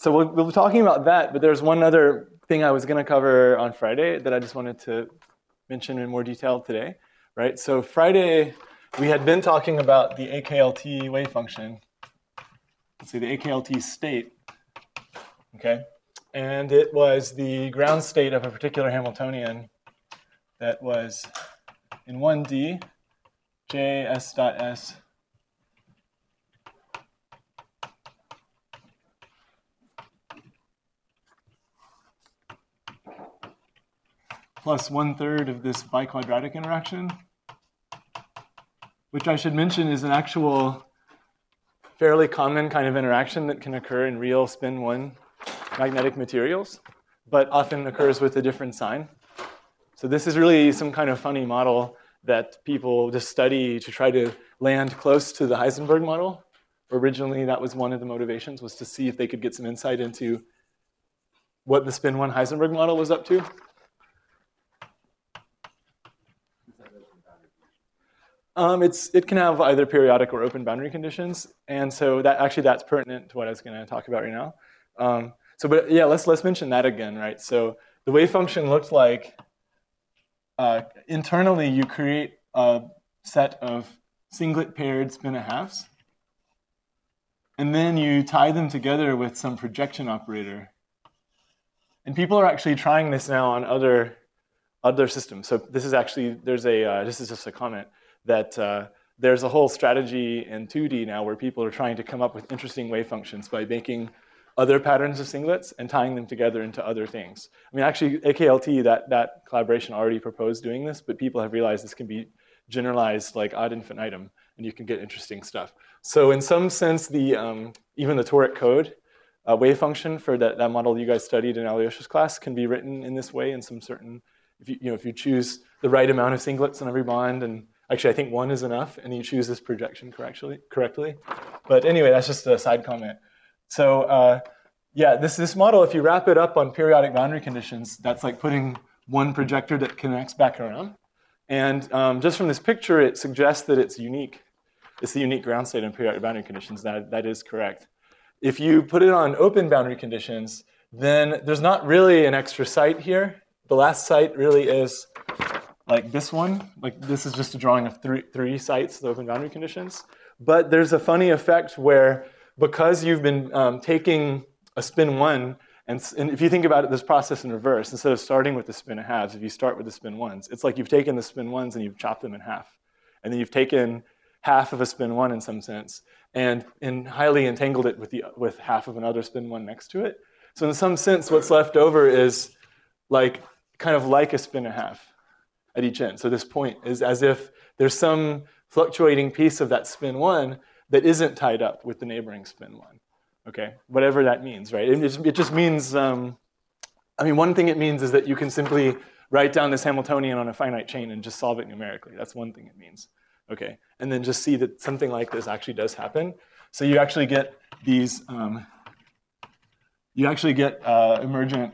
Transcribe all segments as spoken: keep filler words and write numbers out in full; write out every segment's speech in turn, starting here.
so we'll, we'll be talking about that, but there's one other thing I was going to cover on Friday that I just wanted to mention in more detail today, right? So Friday, we had been talking about the A K L T wave function. Let's see, the A K L T state, okay? And it was the ground state of a particular Hamiltonian that was in one D, J S dot S plus one third of this biquadratic interaction, which I should mention is an actual fairly common kind of interaction that can occur in real spin one magnetic materials, but often occurs with a different sign. So this is really some kind of funny model that people just study to try to land close to the Heisenberg model. Originally, that was one of the motivations, was to see if they could get some insight into what the spin one Heisenberg model was up to. Um, it's, it can have either periodic or open boundary conditions. And so that actually that's pertinent to what I was going to talk about right now. Um, so, but yeah, let's, let's mention that again, right? So the wave function looked like uh, internally you create a set of singlet paired spin-a-halves. And then you tie them together with some projection operator. And people are actually trying this now on other, other systems. So this is actually, there's a, uh, this is just a comment. that uh, there's a whole strategy in two D now where people are trying to come up with interesting wave functions by making other patterns of singlets and tying them together into other things. I mean, actually, A K L T, that, that collaboration already proposed doing this, but people have realized this can be generalized like ad infinitum, and you can get interesting stuff. So in some sense, the um, even the toric code uh, wave function for that, that model you guys studied in Alyosha's class can be written in this way in some certain, if you, you know, if you choose the right amount of singlets in every bond, and actually, I think one is enough, and you choose this projection correctly. correctly. But anyway, that's just a side comment. So uh, yeah, this, this model, if you wrap it up on periodic boundary conditions, that's like putting one projector that connects back around. And um, just from this picture, it suggests that it's unique. It's the unique ground state in periodic boundary conditions. That, that is correct. If you put it on open boundary conditions, then there's not really an extra site here. The last site really is like this one. Like this is just a drawing of three, three sites, the open boundary conditions. But there's a funny effect where because you've been um, taking a spin one, and, and if you think about it, this process in reverse, instead of starting with the spin halves, if you start with the spin ones, it's like you've taken the spin ones and you've chopped them in half. And then you've taken half of a spin one in some sense, and, and highly entangled it with, the, with half of another spin one next to it. So in some sense, what's left over is like kind of like a spin a half at each end. So this point is as if there's some fluctuating piece of that spin one that isn't tied up with the neighboring spin one. Okay, whatever that means, right? It just, it just means, um, I mean, one thing it means is that you can simply write down this Hamiltonian on a finite chain and just solve it numerically. That's one thing it means. Okay, and then just see that something like this actually does happen. So you actually get these, um, you actually get uh, emergent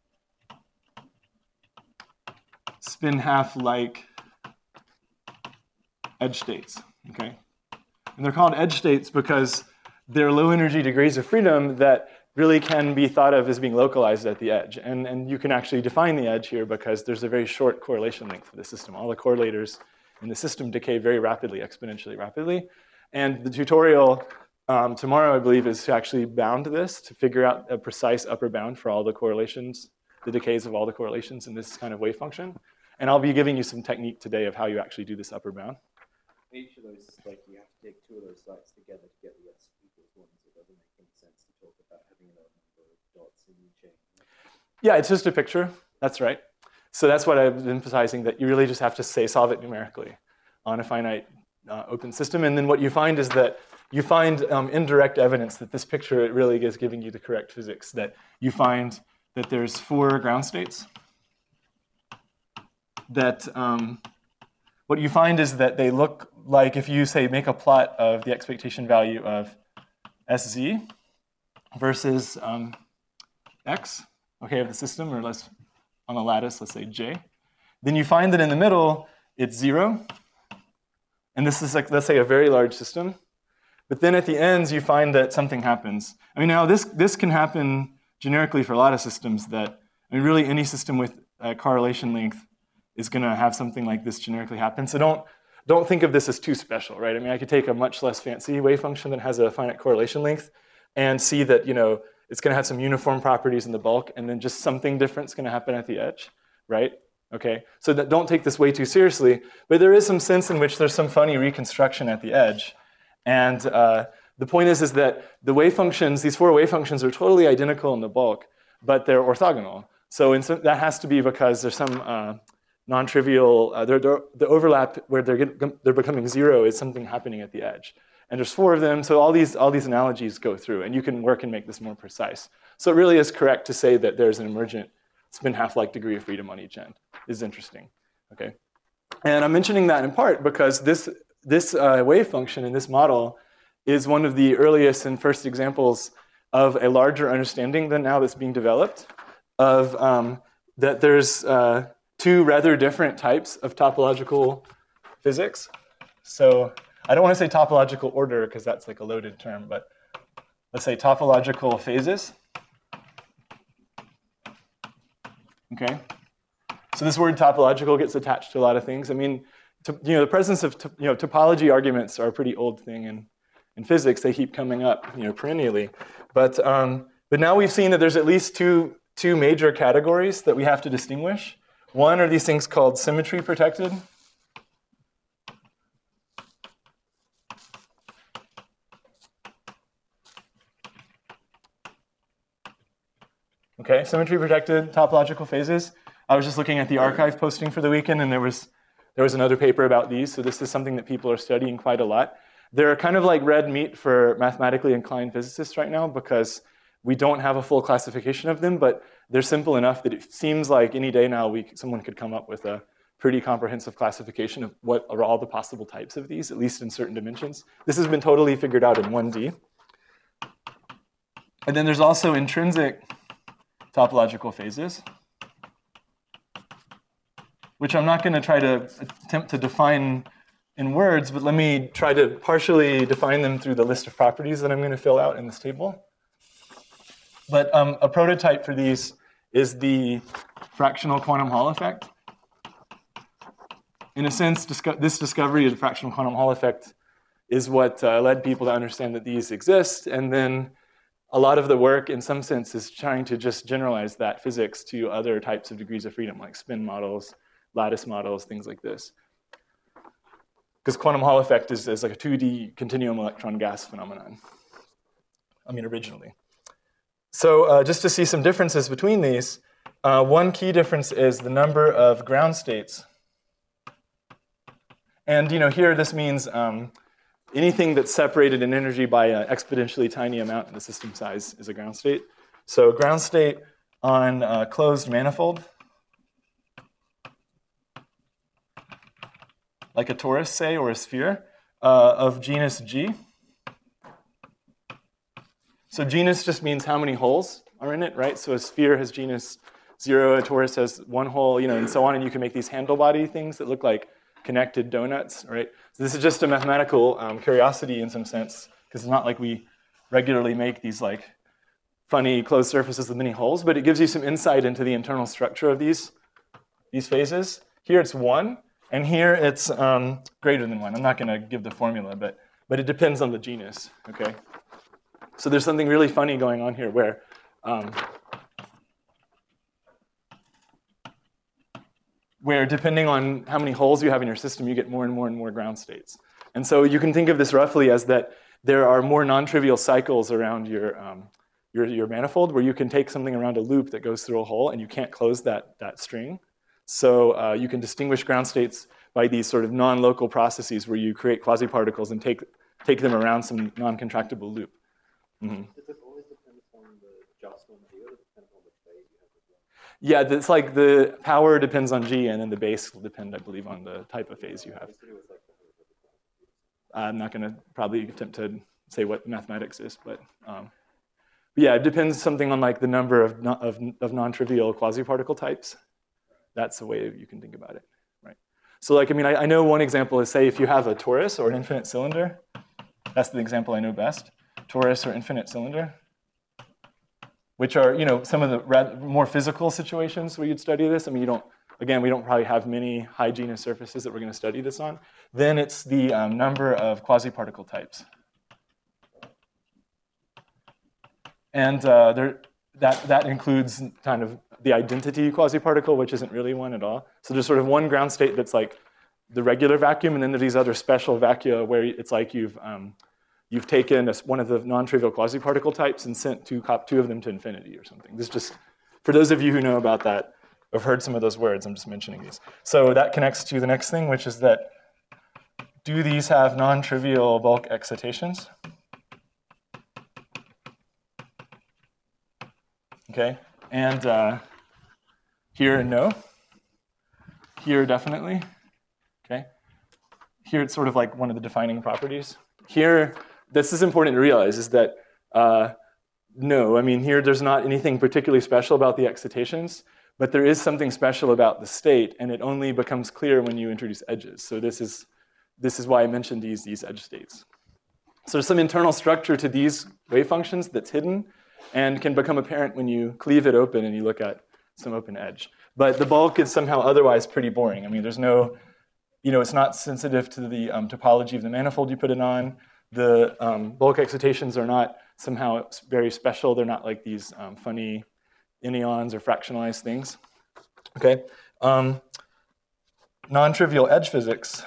spin half-like edge states, okay? And they're called edge states because they're low energy degrees of freedom that really can be thought of as being localized at the edge. And, and you can actually define the edge here because there's a very short correlation length for the system. All the correlators in the system decay very rapidly, exponentially rapidly. And the tutorial um, tomorrow, I believe, is to actually bound this, to figure out a precise upper bound for all the correlations, the decays of all the correlations in this kind of wave function. And I'll be giving you some technique today of how you actually do this upper bound. Each of those, like you have to take two of those sites together to get the S equals one, so it doesn't make any sense to talk about having a number of dots in the chain. Yeah, it's just a picture. That's right. So that's what I was emphasizing, that you really just have to say solve it numerically on a finite uh, open system. And then what you find is that you find um, indirect evidence that this picture it really is giving you the correct physics, that you find that there's four ground states, that um, what you find is that they look like if you, say, make a plot of the expectation value of S Z versus um, X, okay, of the system, or let's, on a lattice, let's say J, then you find that in the middle, it's zero. And this is, like, let's say, a very large system. But then at the ends, you find that something happens. I mean, now this, this can happen generically for a lot of systems that, I mean, really any system with a correlation length is going to have something like this generically happen. So don't, don't think of this as too special, right? I mean, I could take a much less fancy wave function that has a finite correlation length and see that, you know, it's going to have some uniform properties in the bulk, and then just something different is going to happen at the edge, right? Okay, so that, don't take this way too seriously, but there is some sense in which there's some funny reconstruction at the edge. And uh, the point is, is that the wave functions, these four wave functions are totally identical in the bulk, but they're orthogonal. So in some, that has to be because there's some uh, non-trivial, uh, they're, they're, the overlap where they're, get, they're becoming zero is something happening at the edge. And there's four of them, so all these, all these analogies go through, and you can work and make this more precise. So it really is correct to say that there's an emergent spin half-like degree of freedom on each end. This is interesting, okay? And I'm mentioning that in part because this, this uh, wave function in this model is one of the earliest and first examples of a larger understanding than now that's being developed of um, that there's uh, two rather different types of topological physics. So I don't want to say topological order because that's like a loaded term, but let's say topological phases. Okay. So this word topological gets attached to a lot of things. I mean, to, you know, the presence of you know topology arguments are a pretty old thing in, in physics. They keep coming up, you know, perennially. But um, but now we've seen that there's at least two two major categories that we have to distinguish. One are these things called symmetry protected. Okay, symmetry protected topological phases. I was just looking at the archive posting for the weekend, and there was there was another paper about these. So this is something that people are studying quite a lot. They're kind of like red meat for mathematically inclined physicists right now because we don't have a full classification of them, but they're simple enough that it seems like any day now we someone could come up with a pretty comprehensive classification of what are all the possible types of these, at least in certain dimensions. This has been totally figured out in one D. And then there's also intrinsic topological phases, which I'm not going to try to attempt to define in words, but let me try to partially define them through the list of properties that I'm going to fill out in this table. But um, a prototype for these is the fractional quantum Hall effect. In a sense, disco this discovery of the fractional quantum Hall effect is what uh, led people to understand that these exist, and then a lot of the work, in some sense, is trying to just generalize that physics to other types of degrees of freedom, like spin models, lattice models, things like this. Because quantum Hall effect is, is like a two D continuum electron gas phenomenon, I mean, originally. So uh, just to see some differences between these, uh, one key difference is the number of ground states. And you know, here this means um, anything that's separated in energy by an exponentially tiny amount in the system size is a ground state. So ground state on a closed manifold, like a torus, say, or a sphere, uh, of genus G. So genus just means how many holes are in it, right? So a sphere has genus zero, a torus has one hole, you know, and so on, and you can make these handle body things that look like connected donuts, right? So this is just a mathematical um, curiosity in some sense, because it's not like we regularly make these like funny closed surfaces with many holes, but it gives you some insight into the internal structure of these, these phases. Here it's one, and here it's um, greater than one. I'm not going to give the formula, but, but it depends on the genus, okay? So there's something really funny going on here where um, where depending on how many holes you have in your system, you get more and more and more ground states. And so you can think of this roughly as that there are more non-trivial cycles around your, um, your, your manifold where you can take something around a loop that goes through a hole and you can't close that, that string. So uh, you can distinguish ground states by these sort of non-local processes where you create quasi-particles and take, take them around some non-contractible loop. Mm-hmm. Does it always depend on the just on G, or does it depend on which phase you have as well? Yeah, it's like the power depends on G, and then the base will depend, I believe, on the type of phase you have. I'm not going to probably attempt to say what mathematics is, but, um, but yeah, it depends something on like the number of, non of, of non-trivial quasi-particle types. That's the way you can think about it, right? So like, I mean, I, I know one example is, say, if you have a torus or an infinite cylinder, That's the example I know best. Torus or infinite cylinder, which are, you know, some of the rather more physical situations where you'd study this. I mean, you don't, again, we don't probably have many high genus surfaces that we're going to study this on. Then it's the um, number of quasi-particle types. And uh, there, that, that includes kind of the identity quasi-particle, which isn't really one at all. So there's sort of one ground state that's like the regular vacuum, and then there's these other special vacua where it's like you've, um, you've taken a, one of the non-trivial quasi-particle types and sent two, two of them to infinity or something. This is just, for those of you who know about that, I've heard some of those words, I'm just mentioning these. So that connects to the next thing, which is that do these have non-trivial bulk excitations? Okay, and uh, here, no. Here, definitely. Okay. Here, it's sort of like one of the defining properties. Here, this is important to realize, is that uh, no, I mean, here there's not anything particularly special about the excitations, but there is something special about the state, and it only becomes clear when you introduce edges. So this is, this is why I mentioned these, these edge states. So there's some internal structure to these wave functions that's hidden and can become apparent when you cleave it open and you look at some open edge. But the bulk is somehow otherwise pretty boring. I mean, there's no, you know, it's not sensitive to the um, topology of the manifold you put it on. The um, bulk excitations are not somehow very special. They're not like these um, funny anyons or fractionalized things. Okay. Um, non-trivial edge physics.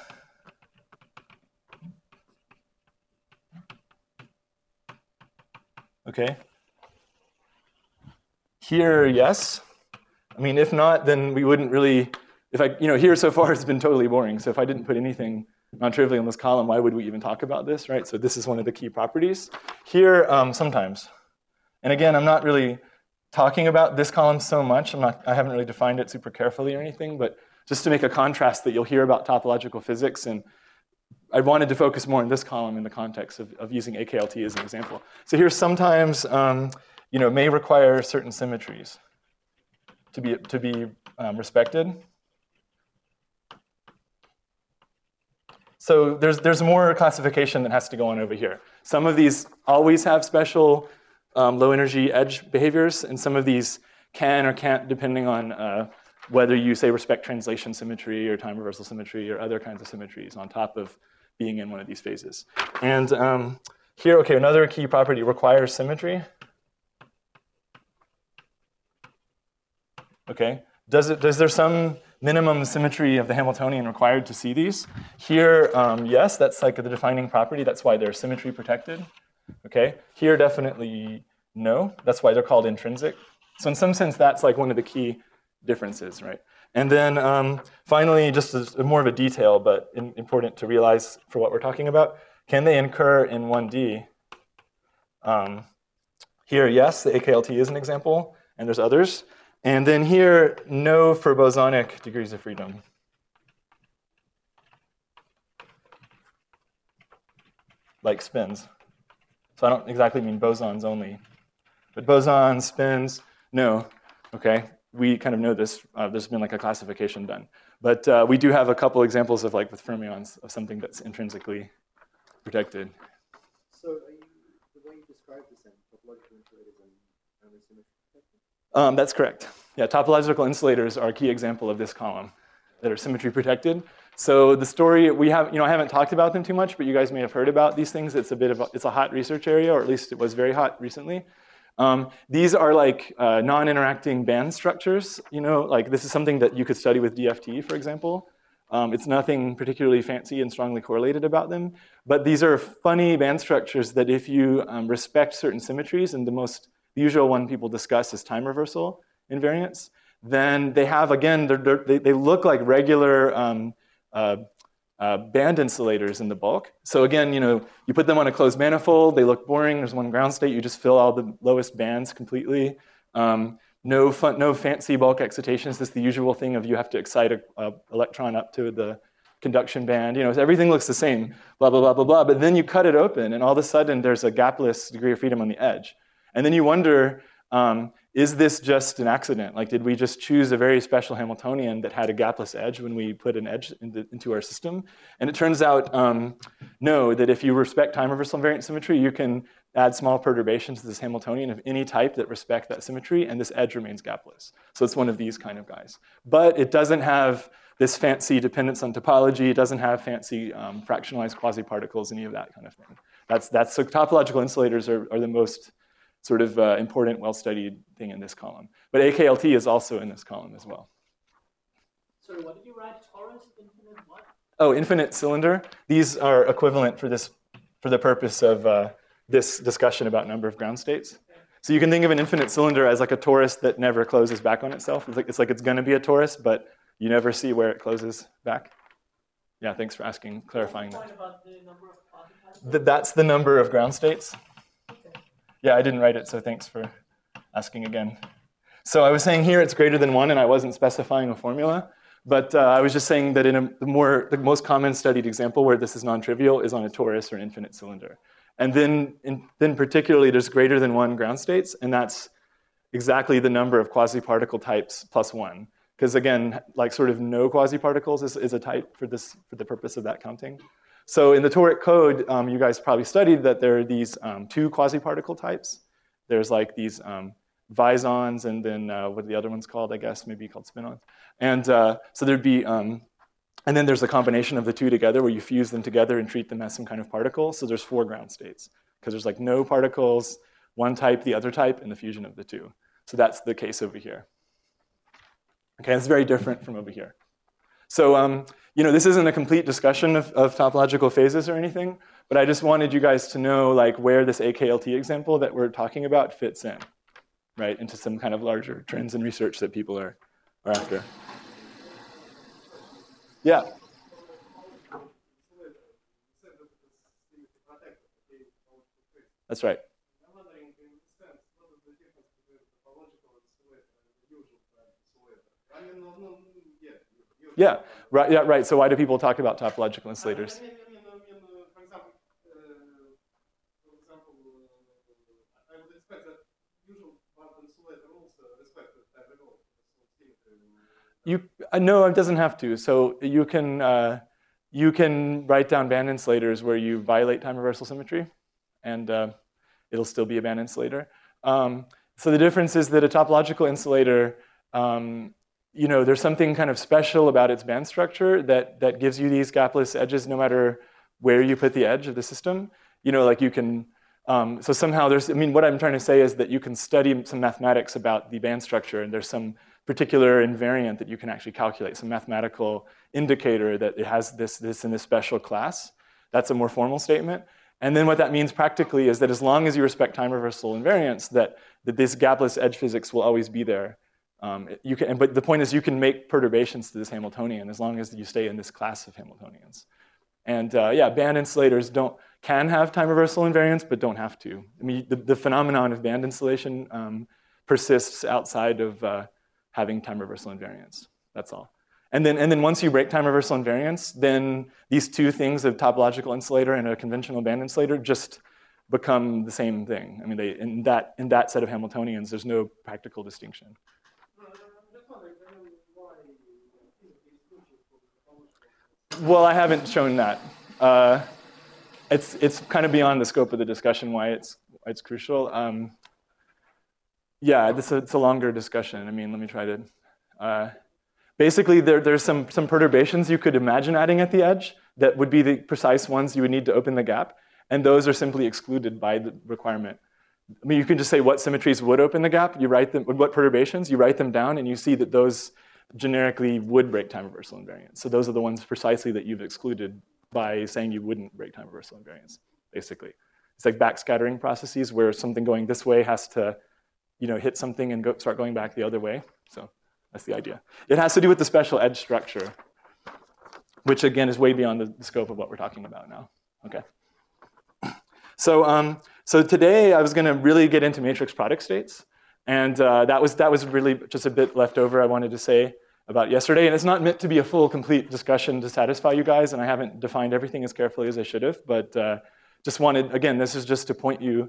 Okay. Here, yes. I mean, if not, then we wouldn't really, if I, you know, here so far it's been totally boring. So if I didn't put anything non-trivial in this column, why would we even talk about this, right? So this is one of the key properties. Here, um, sometimes. And again, I'm not really talking about this column so much. I'm not, I haven't really defined it super carefully or anything, but just to make a contrast that you'll hear about topological physics, and I wanted to focus more on this column in the context of, of using A K L T as an example. So here sometimes, um, you know, may require certain symmetries to be, to be um, respected. So there's, there's more classification that has to go on over here. Some of these always have special um, low energy edge behaviors, and some of these can or can't depending on uh, whether you say respect translation symmetry or time reversal symmetry or other kinds of symmetries on top of being in one of these phases. And um, here, okay, another key property requires symmetry. Okay, does it, is there some minimum symmetry of the Hamiltonian required to see these? Here, um, yes, that's like the defining property. That's why they're symmetry protected. Okay, here definitely no. That's why they're called intrinsic. So in some sense, that's like one of the key differences, right? And then um, finally, just as more of a detail, but in, important to realize for what we're talking about, can they incur in one D? Um, here, yes, the A K L T is an example, and there's others. And then here, no for bosonic degrees of freedom. Like spins. So I don't exactly mean bosons only. But bosons, spins, no. Okay, we kind of know this. Uh, there's been like a classification done. But uh, we do have a couple examples of like with fermions of something that's intrinsically protected. So are you, the way you describe this in topological insulators and only symmetry protected? Um, that's correct. Yeah, topological insulators are a key example of this column that are symmetry protected. So the story, we have, you know, I haven't talked about them too much, but you guys may have heard about these things. It's a bit of a, it's a hot research area, or at least it was very hot recently. Um, these are like uh, non-interacting band structures. You know, like this is something that you could study with D F T, for example. Um, it's nothing particularly fancy and strongly correlated about them, but these are funny band structures that if you um, respect certain symmetries, and the most usual one people discuss is time reversal invariance, then they have, again, they're, they're, they, they look like regular um, uh, uh, band insulators in the bulk. So again, you know, you put them on a closed manifold, they look boring, there's one ground state, you just fill all the lowest bands completely. Um, no, fun, no fancy bulk excitations, this is the usual thing of you have to excite an electron up to the conduction band. You know, everything looks the same, blah, blah, blah, blah, blah, but then you cut it open and all of a sudden there's a gapless degree of freedom on the edge. And then you wonder, um, is this just an accident? Like, did we just choose a very special Hamiltonian that had a gapless edge when we put an edge into, into our system? And it turns out, um, no, that if you respect time reversal invariant symmetry, you can add small perturbations to this Hamiltonian of any type that respect that symmetry, and this edge remains gapless. So it's one of these kind of guys. But it doesn't have this fancy dependence on topology. It doesn't have fancy um, fractionalized quasi-particles, any of that kind of thing. That's, that's so topological insulators are, are the most sort of uh, important, well-studied thing in this column. But A K L T is also in this column as well. Sorry, what did you write? Torus, infinite what? Oh, infinite cylinder. These are equivalent for this, for the purpose of uh, this discussion about number of ground states. Okay. So you can think of an infinite cylinder as like a torus that never closes back on itself. It's like it's, like it's going to be a torus, but you never see where it closes back. Yeah, thanks for asking, clarifying that. About the number of particles? Th that's the number of ground states. Yeah, I didn't write it, so thanks for asking again. So I was saying here it's greater than one, and I wasn't specifying a formula. But uh, I was just saying that in a, the, more, the most common studied example where this is non-trivial is on a torus or an infinite cylinder. And then, in, then particularly, there's greater than one ground states, and that's exactly the number of quasi-particle types plus one. Because again, like sort of no quasi-particles is, is a type for, this, for the purpose of that counting. So in the toric code, um, you guys probably studied that there are these um, two quasi-particle types. There's like these um, visons, and then uh, what are the other ones called, I guess, maybe called spin-ons. And uh, so there'd be, um, and then there's a combination of the two together where you fuse them together and treat them as some kind of particle. So there's four ground states, because there's like no particles, one type, the other type, and the fusion of the two. So that's the case over here. Okay, it's very different from over here. So, um, you know, this isn't a complete discussion of, of topological phases or anything, but I just wanted you guys to know like where this A K L T example that we're talking about fits in, right, into some kind of larger trends in research that people are, are after. Yeah. That's right. Yeah, right, yeah, right. So why do people talk about topological insulators? I mean, I mean, I mean uh, for example, uh, for example, uh, I would expect that usual band insulator also respect that level. You uh, no, it doesn't have to. So you can uh, you can write down band insulators where you violate time reversal symmetry, and uh, it'll still be a band insulator. Um, so the difference is that a topological insulator. Um, You know, there's something kind of special about its band structure that, that gives you these gapless edges no matter where you put the edge of the system. You know, like you can, um, so somehow there's, I mean, what I'm trying to say is that you can study some mathematics about the band structure, and there's some particular invariant that you can actually calculate, some mathematical indicator that it has this, this in this special class. That's a more formal statement. And then what that means practically is that as long as you respect time reversal invariance, that, that this gapless edge physics will always be there. Um, you can, but the point is you can make perturbations to this Hamiltonian as long as you stay in this class of Hamiltonians. And uh, yeah, band insulators don't, can have time reversal invariance, but don't have to. I mean, the, the phenomenon of band insulation um, persists outside of uh, having time reversal invariance. That's all. And then, and then once you break time reversal invariance, then these two things, a topological insulator and a conventional band insulator, just become the same thing. I mean, they, in, that, in that set of Hamiltonians, there's no practical distinction. Well, I haven't shown that. Uh, it's it's kind of beyond the scope of the discussion why it's why it's crucial. Um, yeah, this it's a longer discussion. I mean, let me try to. Uh, basically, there there's some some perturbations you could imagine adding at the edge that would be the precise ones you would need to open the gap, and those are simply excluded by the requirement. I mean, you can just say what symmetries would open the gap. You write them, what perturbations, you write them down, and you see that those generically would break time reversal invariance. So those are the ones precisely that you've excluded by saying you wouldn't break time reversal invariance, basically. It's like backscattering processes where something going this way has to, you know, hit something and go, start going back the other way. So that's the idea. It has to do with the special edge structure, which again is way beyond the, the scope of what we're talking about now. Okay. So, um, so today I was going to really get into matrix product states. And uh, that was that was really just a bit left over I wanted to say about yesterday. And it's not meant to be a full, complete discussion to satisfy you guys. And I haven't defined everything as carefully as I should have. But uh, just wanted, again, this is just to point you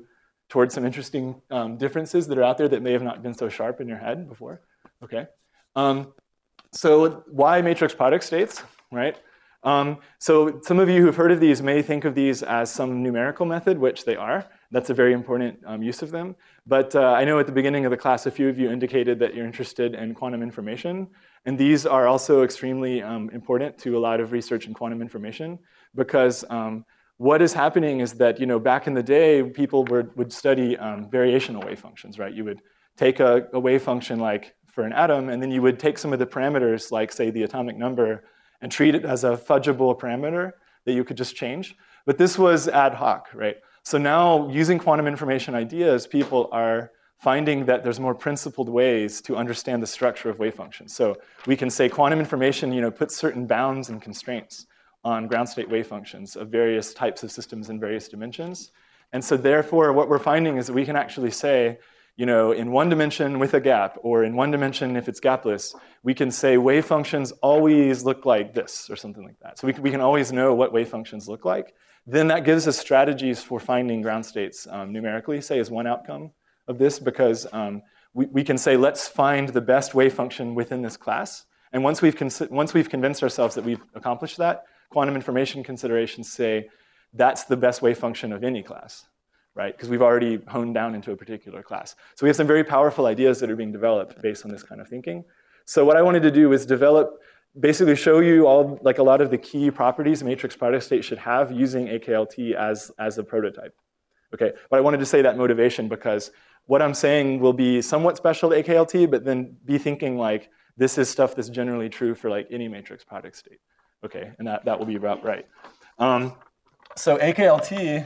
towards some interesting um, differences that are out there that may have not been so sharp in your head before. Okay. Um, so why matrix product states, right? Um, so some of you who've heard of these may think of these as some numerical method, which they are. That's a very important um, use of them. But uh, I know at the beginning of the class, a few of you indicated that you're interested in quantum information. And these are also extremely um, important to a lot of research in quantum information, because um, what is happening is that, you know, back in the day, people were, would study um, variational wave functions, right? You would take a, a wave function like for an atom, and then you would take some of the parameters, like say the atomic number, and treat it as a fudgeable parameter that you could just change. But this was ad hoc, right? So now, using quantum information ideas, people are finding that there's more principled ways to understand the structure of wave functions. So we can say quantum information, you know, puts certain bounds and constraints on ground state wave functions of various types of systems in various dimensions. And so therefore, what we're finding is that we can actually say, you know, in one dimension with a gap, or in one dimension if it's gapless, we can say wave functions always look like this, or something like that. So we can, we can always know what wave functions look like. Then that gives us strategies for finding ground states um, numerically, say, as one outcome of this, because um, we, we can say, let's find the best wave function within this class. And once we've, once we've convinced ourselves that we've accomplished that, quantum information considerations say, that's the best wave function of any class, right? Because we've already honed down into a particular class. So we have some very powerful ideas that are being developed based on this kind of thinking. So what I wanted to do is develop, basically show you all, like a lot of the key properties a matrix product state should have using A K L T as, as a prototype. Okay, but I wanted to say that motivation because what I'm saying will be somewhat special to A K L T, but then be thinking like, this is stuff that's generally true for like any matrix product state. Okay, and that, that will be about right. Um, so A K L T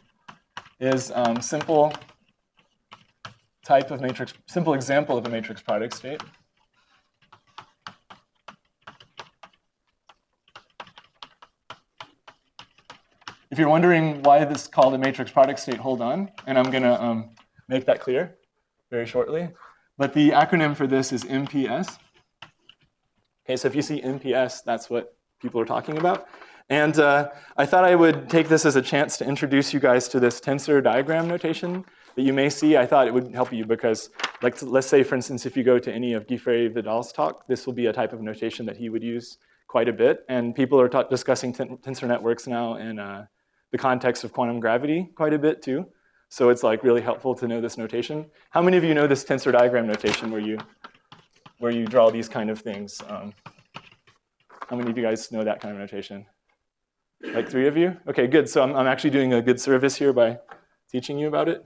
is um, simple type of matrix, simple example of a matrix product state. If you're wondering why this is called a matrix product state, hold on, and I'm gonna um, make that clear very shortly. But the acronym for this is M P S. Okay, so if you see M P S, that's what people are talking about. And uh, I thought I would take this as a chance to introduce you guys to this tensor diagram notation that you may see. I thought it would help you because, like, let's say, for instance, if you go to any of Guy Vidal's talk, this will be a type of notation that he would use quite a bit. And people are discussing tensor networks now in uh, the context of quantum gravity quite a bit, too. So it's like really helpful to know this notation. How many of you know this tensor diagram notation where you, where you draw these kind of things? Um, how many of you guys know that kind of notation? Like three of you? Okay, good. So I'm, I'm actually doing a good service here by teaching you about it.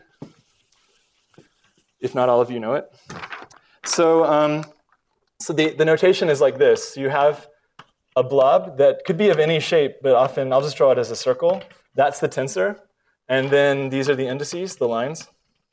If not all of you know it. So, um, so the, the notation is like this. You have a blob that could be of any shape, but often I'll just draw it as a circle. That's the tensor. And then these are the indices, the lines.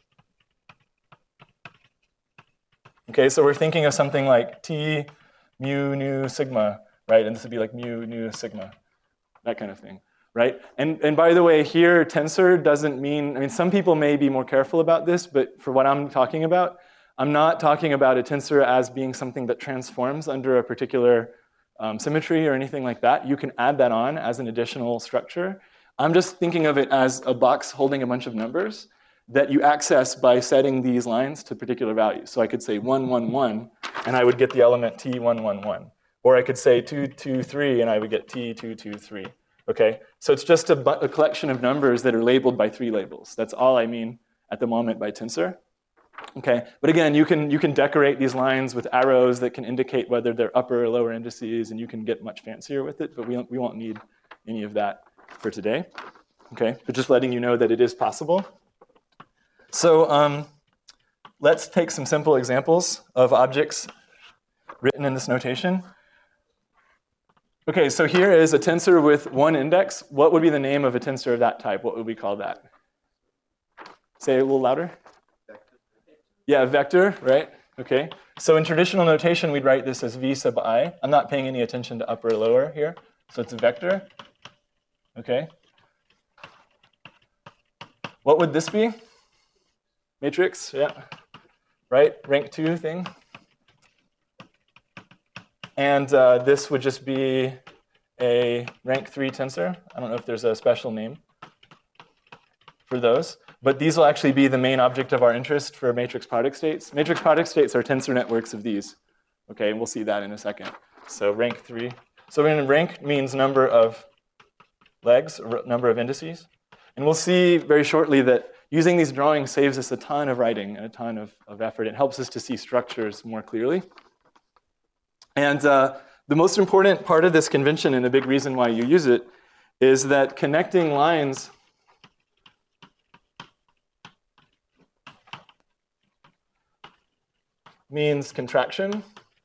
Okay, so we're thinking of something like T mu nu sigma, right? And this would be like mu nu sigma. That kind of thing, right? And, and by the way, here, tensor doesn't mean, I mean, some people may be more careful about this, but for what I'm talking about, I'm not talking about a tensor as being something that transforms under a particular um, symmetry or anything like that. You can add that on as an additional structure. I'm just thinking of it as a box holding a bunch of numbers that you access by setting these lines to particular values. So I could say one, one, one, and I would get the element T one, one, one. Or I could say two, two, three, and I would get T two, two, three. Okay? So it's just a, a collection of numbers that are labeled by three labels. That's all I mean at the moment by tensor. Okay? But again, you can, you can decorate these lines with arrows that can indicate whether they're upper or lower indices, and you can get much fancier with it, but we, we won't need any of that for today. Okay? But just letting you know that it is possible. So um, let's take some simple examples of objects written in this notation. Okay, so here is a tensor with one index. What would be the name of a tensor of that type? What would we call that? Say it a little louder. Vector. Yeah, vector, right? Okay. So in traditional notation, we'd write this as V sub I. I'm not paying any attention to upper or lower here. So it's a vector. Okay. What would this be? Matrix, yeah. Right, rank two thing. And uh, this would just be a rank three tensor. I don't know if there's a special name for those. but these will actually be the main object of our interest for matrix product states. Matrix product states are tensor networks of these. Okay, and we'll see that in a second. So rank three. So we're going to rank means number of legs, or number of indices. And we'll see very shortly that using these drawings saves us a ton of writing and a ton of, of effort. It helps us to see structures more clearly. And uh, the most important part of this convention, and a big reason why you use it, is that connecting lines means contraction.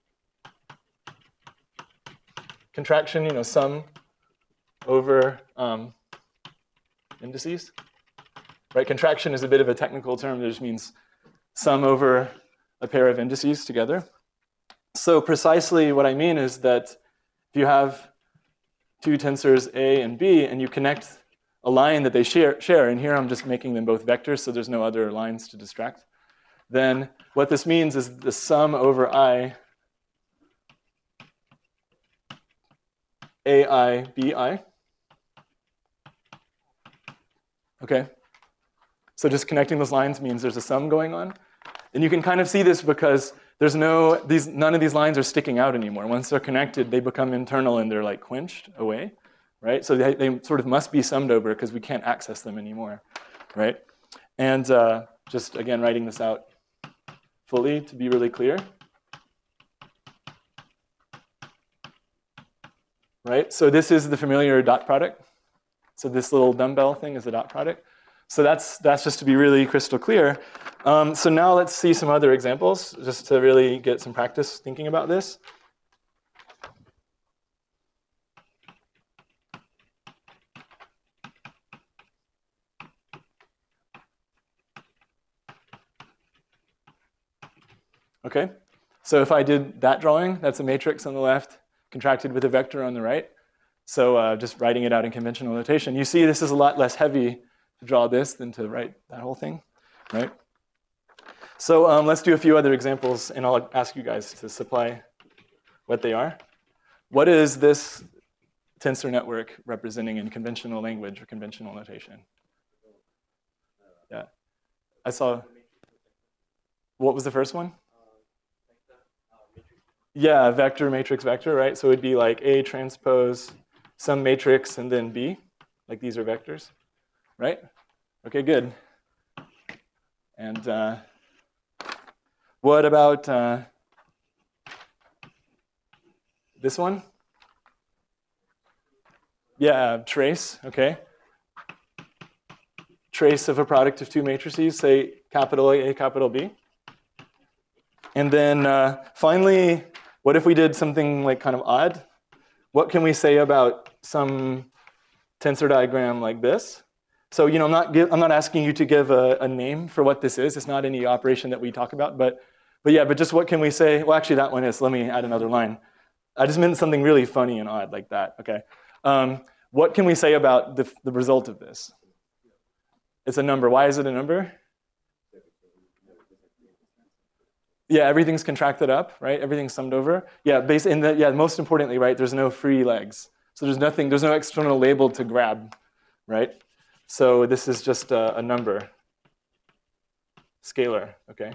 Contraction, you know, sum over um, indices. Right? Contraction is a bit of a technical term. It just means sum over a pair of indices together. So precisely what I mean is that if you have two tensors A and B, and you connect a line that they share, share, and here I'm just making them both vectors, so there's no other lines to distract, then what this means is the sum over I, A I, B I. Okay? So just connecting those lines means there's a sum going on. And you can kind of see this because there's no, these, none of these lines are sticking out anymore. Once they're connected, they become internal and they're like quenched away, right? So they, they sort of must be summed over because we can't access them anymore, right? And uh, just, again, writing this out fully to be really clear. Right? So this is the familiar dot product. So this little dumbbell thing is the dot product. So that's, that's just to be really crystal clear. Um, so now let's see some other examples, just to really get some practice thinking about this. Okay, so if I did that drawing, that's a matrix on the left, contracted with a vector on the right. So uh, just writing it out in conventional notation. You see this is a lot less heavy to draw this than to write that whole thing, right? So um, let's do a few other examples, and I'll ask you guys to supply what they are. What is this tensor network representing in conventional language or conventional notation? Yeah, I saw. What was the first one? Yeah, vector, matrix, vector, right? So it'd be like A transpose some matrix and then B, like these are vectors, right? Okay, good. And uh, what about uh, this one? Yeah, trace, okay. Trace of a product of two matrices, say capital A, A, capital B. And then uh, finally, what if we did something like kind of odd? What can we say about some tensor diagram like this? So, you know, I'm not, give, I'm not asking you to give a, a name for what this is. It's not any operation that we talk about. But, but yeah, but just what can we say? Well, actually, that one is. Let me add another line. I just meant something really funny and odd like that. Okay. Um, what can we say about the, the result of this? It's a number. Why is it a number? Yeah, everything's contracted up, right? Everything's summed over. Yeah, base in the, yeah, most importantly, right, there's no free legs. So there's nothing, there's no external label to grab, right? So this is just a, a number, scalar, okay?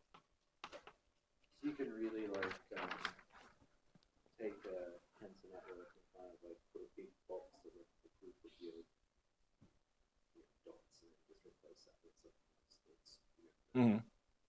You can really like um, take a tensor network and kind of like put a big box of a group of your, your dots and just replace that with something else that's, you know, Mm-hmm.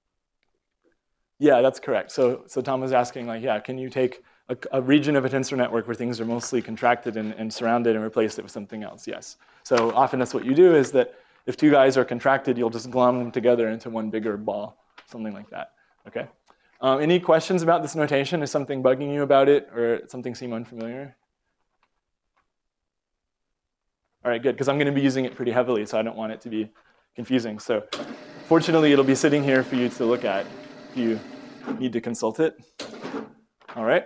Yeah, that's correct. So, so Tom was asking, like, yeah, can you take a, a region of a tensor network where things are mostly contracted and, and surrounded and replace it with something else? Yes. So often that's what you do is that if two guys are contracted, you'll just glom them together into one bigger ball, something like that. Okay. Um, any questions about this notation? Is something bugging you about it, or something seem unfamiliar? All right, good, because I'm going to be using it pretty heavily, so I don't want it to be confusing. So fortunately, it'll be sitting here for you to look at if you need to consult it. All right.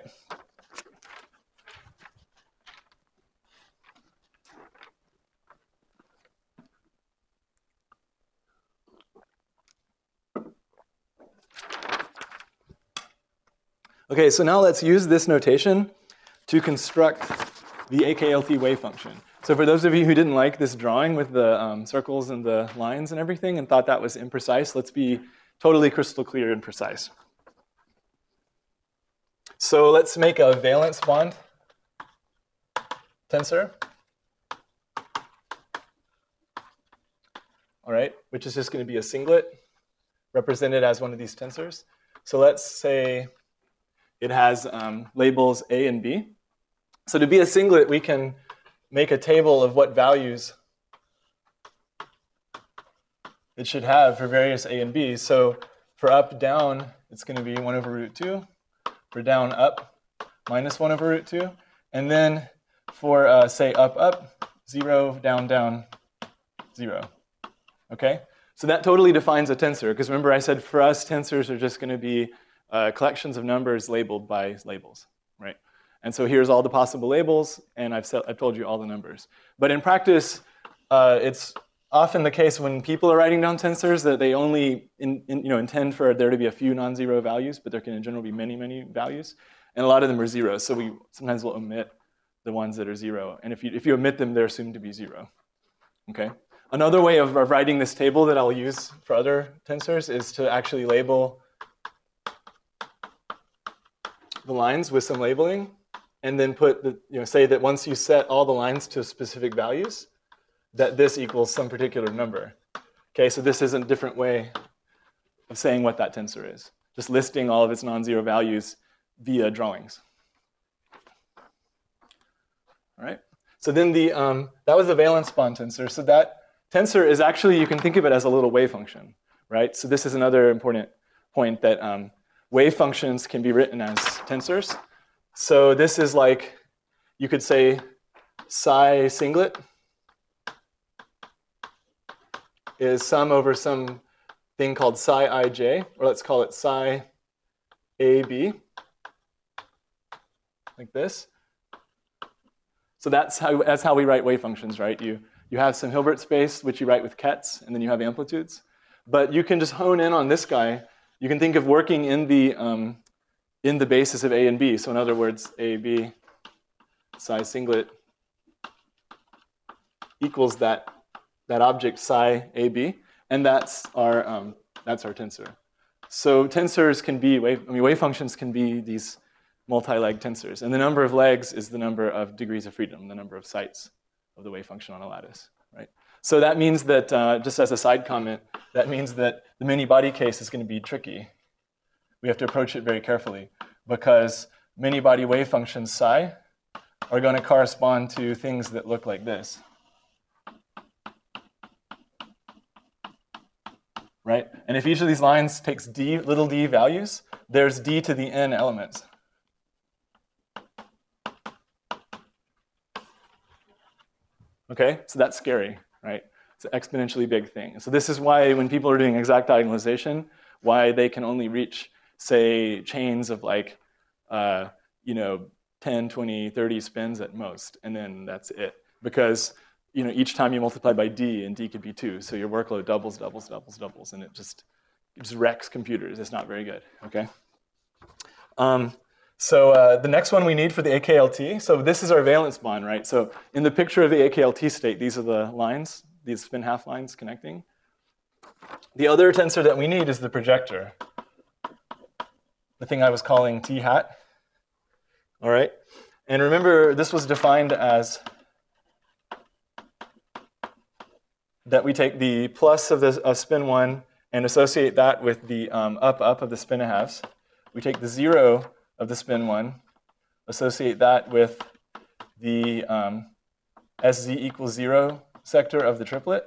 Okay, so now let's use this notation to construct the A K L T wave function. So for those of you who didn't like this drawing with the um, circles and the lines and everything and thought that was imprecise, let's be totally crystal clear and precise. So let's make a valence bond tensor. All right, which is just going to be a singlet represented as one of these tensors. So let's say it has um, labels A and B. So to be a singlet, we can make a table of what values it should have for various A and B. So for up, down, it's going to be one over root two. For down, up, minus one over root two. And then for, uh, say, up, up, zero, down, down, zero. Okay? So that totally defines a tensor, because remember I said for us, tensors are just going to be uh, collections of numbers labeled by labels, right? And so here's all the possible labels, and I've, set, I've told you all the numbers. But in practice, uh, it's often the case when people are writing down tensors that they only in, in, you know, intend for there to be a few non-zero values, but there can in general be many, many values. And a lot of them are zeros, so we sometimes will omit the ones that are zero. And if you, if you omit them, they're assumed to be zero. Okay? Another way of, of writing this table that I'll use for other tensors is to actually label the lines with some labeling, and then put the, you know, say that once you set all the lines to specific values, that this equals some particular number. Okay, so this is a different way of saying what that tensor is. Just listing all of its non-zero values via drawings. All right, so then the, um, that was the valence bond tensor. So that tensor is actually, you can think of it as a little wave function, right? So this is another important point that um, wave functions can be written as tensors. So this is like, you could say psi singlet is sum over some thing called psi ij, or let's call it psi ab, like this. So that's how, that's how we write wave functions, right? You, you have some Hilbert space, which you write with kets, and then you have amplitudes. But you can just hone in on this guy. You can think of working in the, um, in the basis of A and B. So in other words, A, B, psi singlet equals that, that object psi A B, and that's our, um, that's our tensor. So tensors can be, wave, I mean, wave functions can be these multi-leg tensors. And the number of legs is the number of degrees of freedom, the number of sites of the wave function on a lattice, right? So that means that, uh, just as a side comment, that means that the many-body case is going to be tricky. We have to approach it very carefully, because many-body wave functions psi are going to correspond to things that look like this. Right? And if each of these lines takes d, little d values, there's d to the n elements. Okay, so that's scary, right? It's an exponentially big thing. So this is why when people are doing exact diagonalization, why they can only reach, say, chains of like, uh, you know, ten, twenty, thirty spins at most, and then that's it. Because, you know, each time you multiply by d, and d could be two, so your workload doubles, doubles, doubles, doubles, and it just, it just wrecks computers. It's not very good, okay? Um, so uh, the next one we need for the A K L T, so this is our valence bond, right? So in the picture of the A K L T state, these are the lines, these spin half lines connecting. The other tensor that we need is the projector, the thing I was calling T hat, all right? And remember, this was defined as that we take the plus of, the, of spin one and associate that with the um, up, up of the spin halves. We take the zero of the spin one, associate that with the um, S Z equals zero sector of the triplet.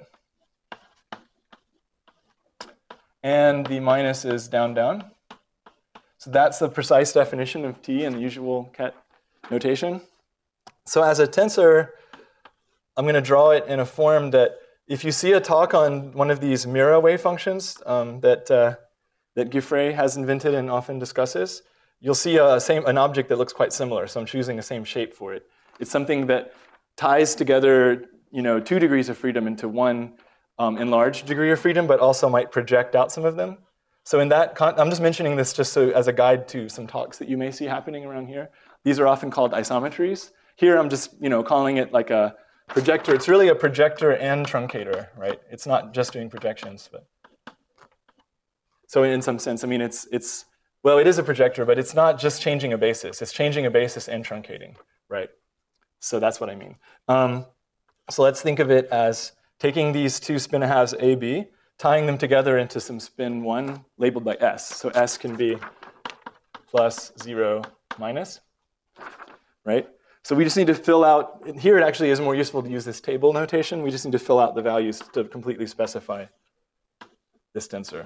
And the minus is down, down. So that's the precise definition of T in the usual ket notation. So as a tensor, I'm going to draw it in a form that, if you see a talk on one of these Mira wave functions um, that, uh, that Giuffre has invented and often discusses, you'll see a same, an object that looks quite similar. So I'm choosing the same shape for it. It's something that ties together, you know, two degrees of freedom into one um, enlarged degree of freedom, but also might project out some of them. So in that, con I'm just mentioning this just so as a guide to some talks that you may see happening around here. These are often called isometries. Here I'm just, you know, calling it like a projector. It's really a projector and truncator, right? It's not just doing projections, but so in some sense, I mean, it's it's well, it is a projector, but it's not just changing a basis. It's changing a basis and truncating, right? So that's what I mean. Um, so let's think of it as taking these two spin halves A, B, tying them together into some spin one labeled by S. So S can be plus zero minus, right? So we just need to fill out, here it actually is more useful to use this table notation. We just need to fill out the values to completely specify this tensor.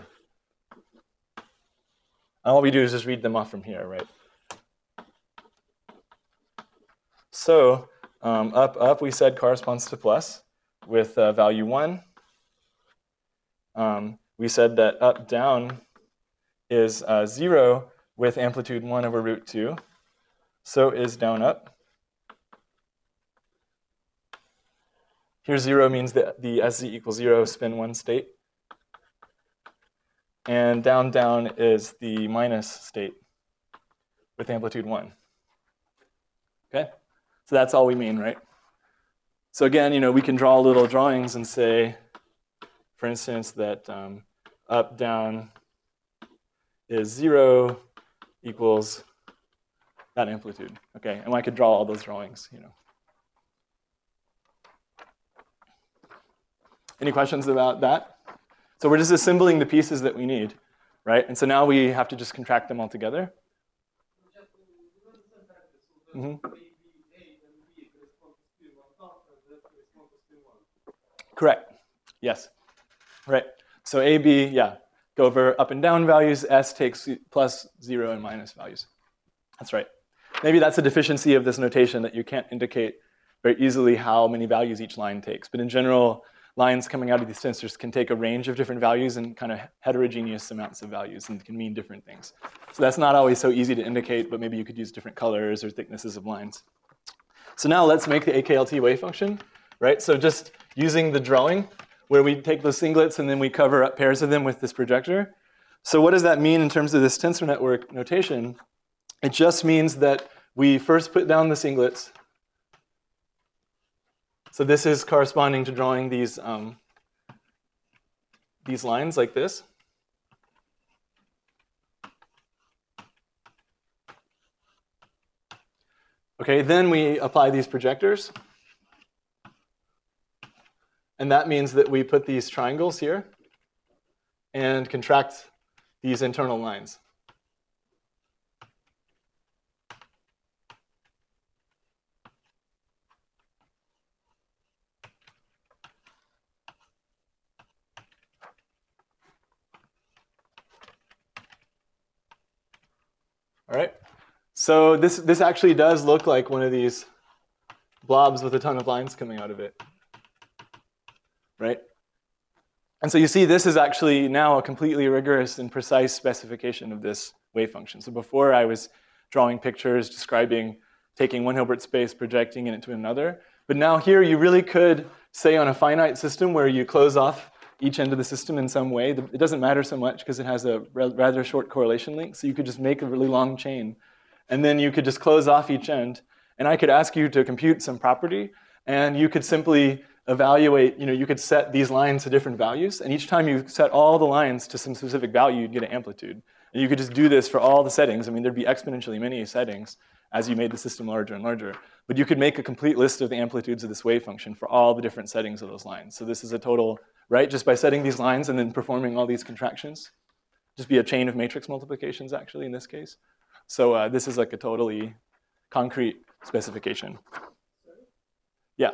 And all we do is just read them off from here, right? So um, up, up, we said corresponds to plus with uh, value one. Um, we said that up, down is uh, zero with amplitude one over root two. So is down, up. Here zero means that the S Z equals zero spin one state. And down, down is the minus state with amplitude one. Okay? So that's all we mean, right? So again, you know, we can draw little drawings and say, for instance, that um, up, down is zero equals that amplitude. Okay, and I could draw all those drawings, you know. Any questions about that? So we're just assembling the pieces that we need, right? And so now we have to just contract them all together. Mm-hmm. Correct. Yes. Right. So A, B, yeah, go over up and down values. S takes plus zero and minus values. That's right. Maybe that's a deficiency of this notation that you can't indicate very easily how many values each line takes. But in general, lines coming out of these tensors can take a range of different values and kind of heterogeneous amounts of values and can mean different things. So that's not always so easy to indicate, but maybe you could use different colors or thicknesses of lines. So now let's make the A K L T wave function, right? So just using the drawing where we take those singlets and then we cover up pairs of them with this projector. So what does that mean in terms of this tensor network notation? It just means that we first put down the singlets. So this is corresponding to drawing these, um, these lines like this. Okay, then we apply these projectors. And that means that we put these triangles here and contract these internal lines. All right. So this, this actually does look like one of these blobs with a ton of lines coming out of it. Right? And so you see this is actually now a completely rigorous and precise specification of this wave function. So before I was drawing pictures, describing, taking one Hilbert space, projecting it into another. But now here you really could say on a finite system where you close off each end of the system in some way. It doesn't matter so much because it has a rather short correlation link. So you could just make a really long chain. And then you could just close off each end. And I could ask you to compute some property. And you could simply evaluate, you know, you could set these lines to different values. And each time you set all the lines to some specific value, you'd get an amplitude. And you could just do this for all the settings. I mean, there'd be exponentially many settings as you made the system larger and larger. But you could make a complete list of the amplitudes of this wave function for all the different settings of those lines. So this is a total, right, just by setting these lines and then performing all these contractions. Just be a chain of matrix multiplications, actually, in this case. So uh, this is like a totally concrete specification. Yeah.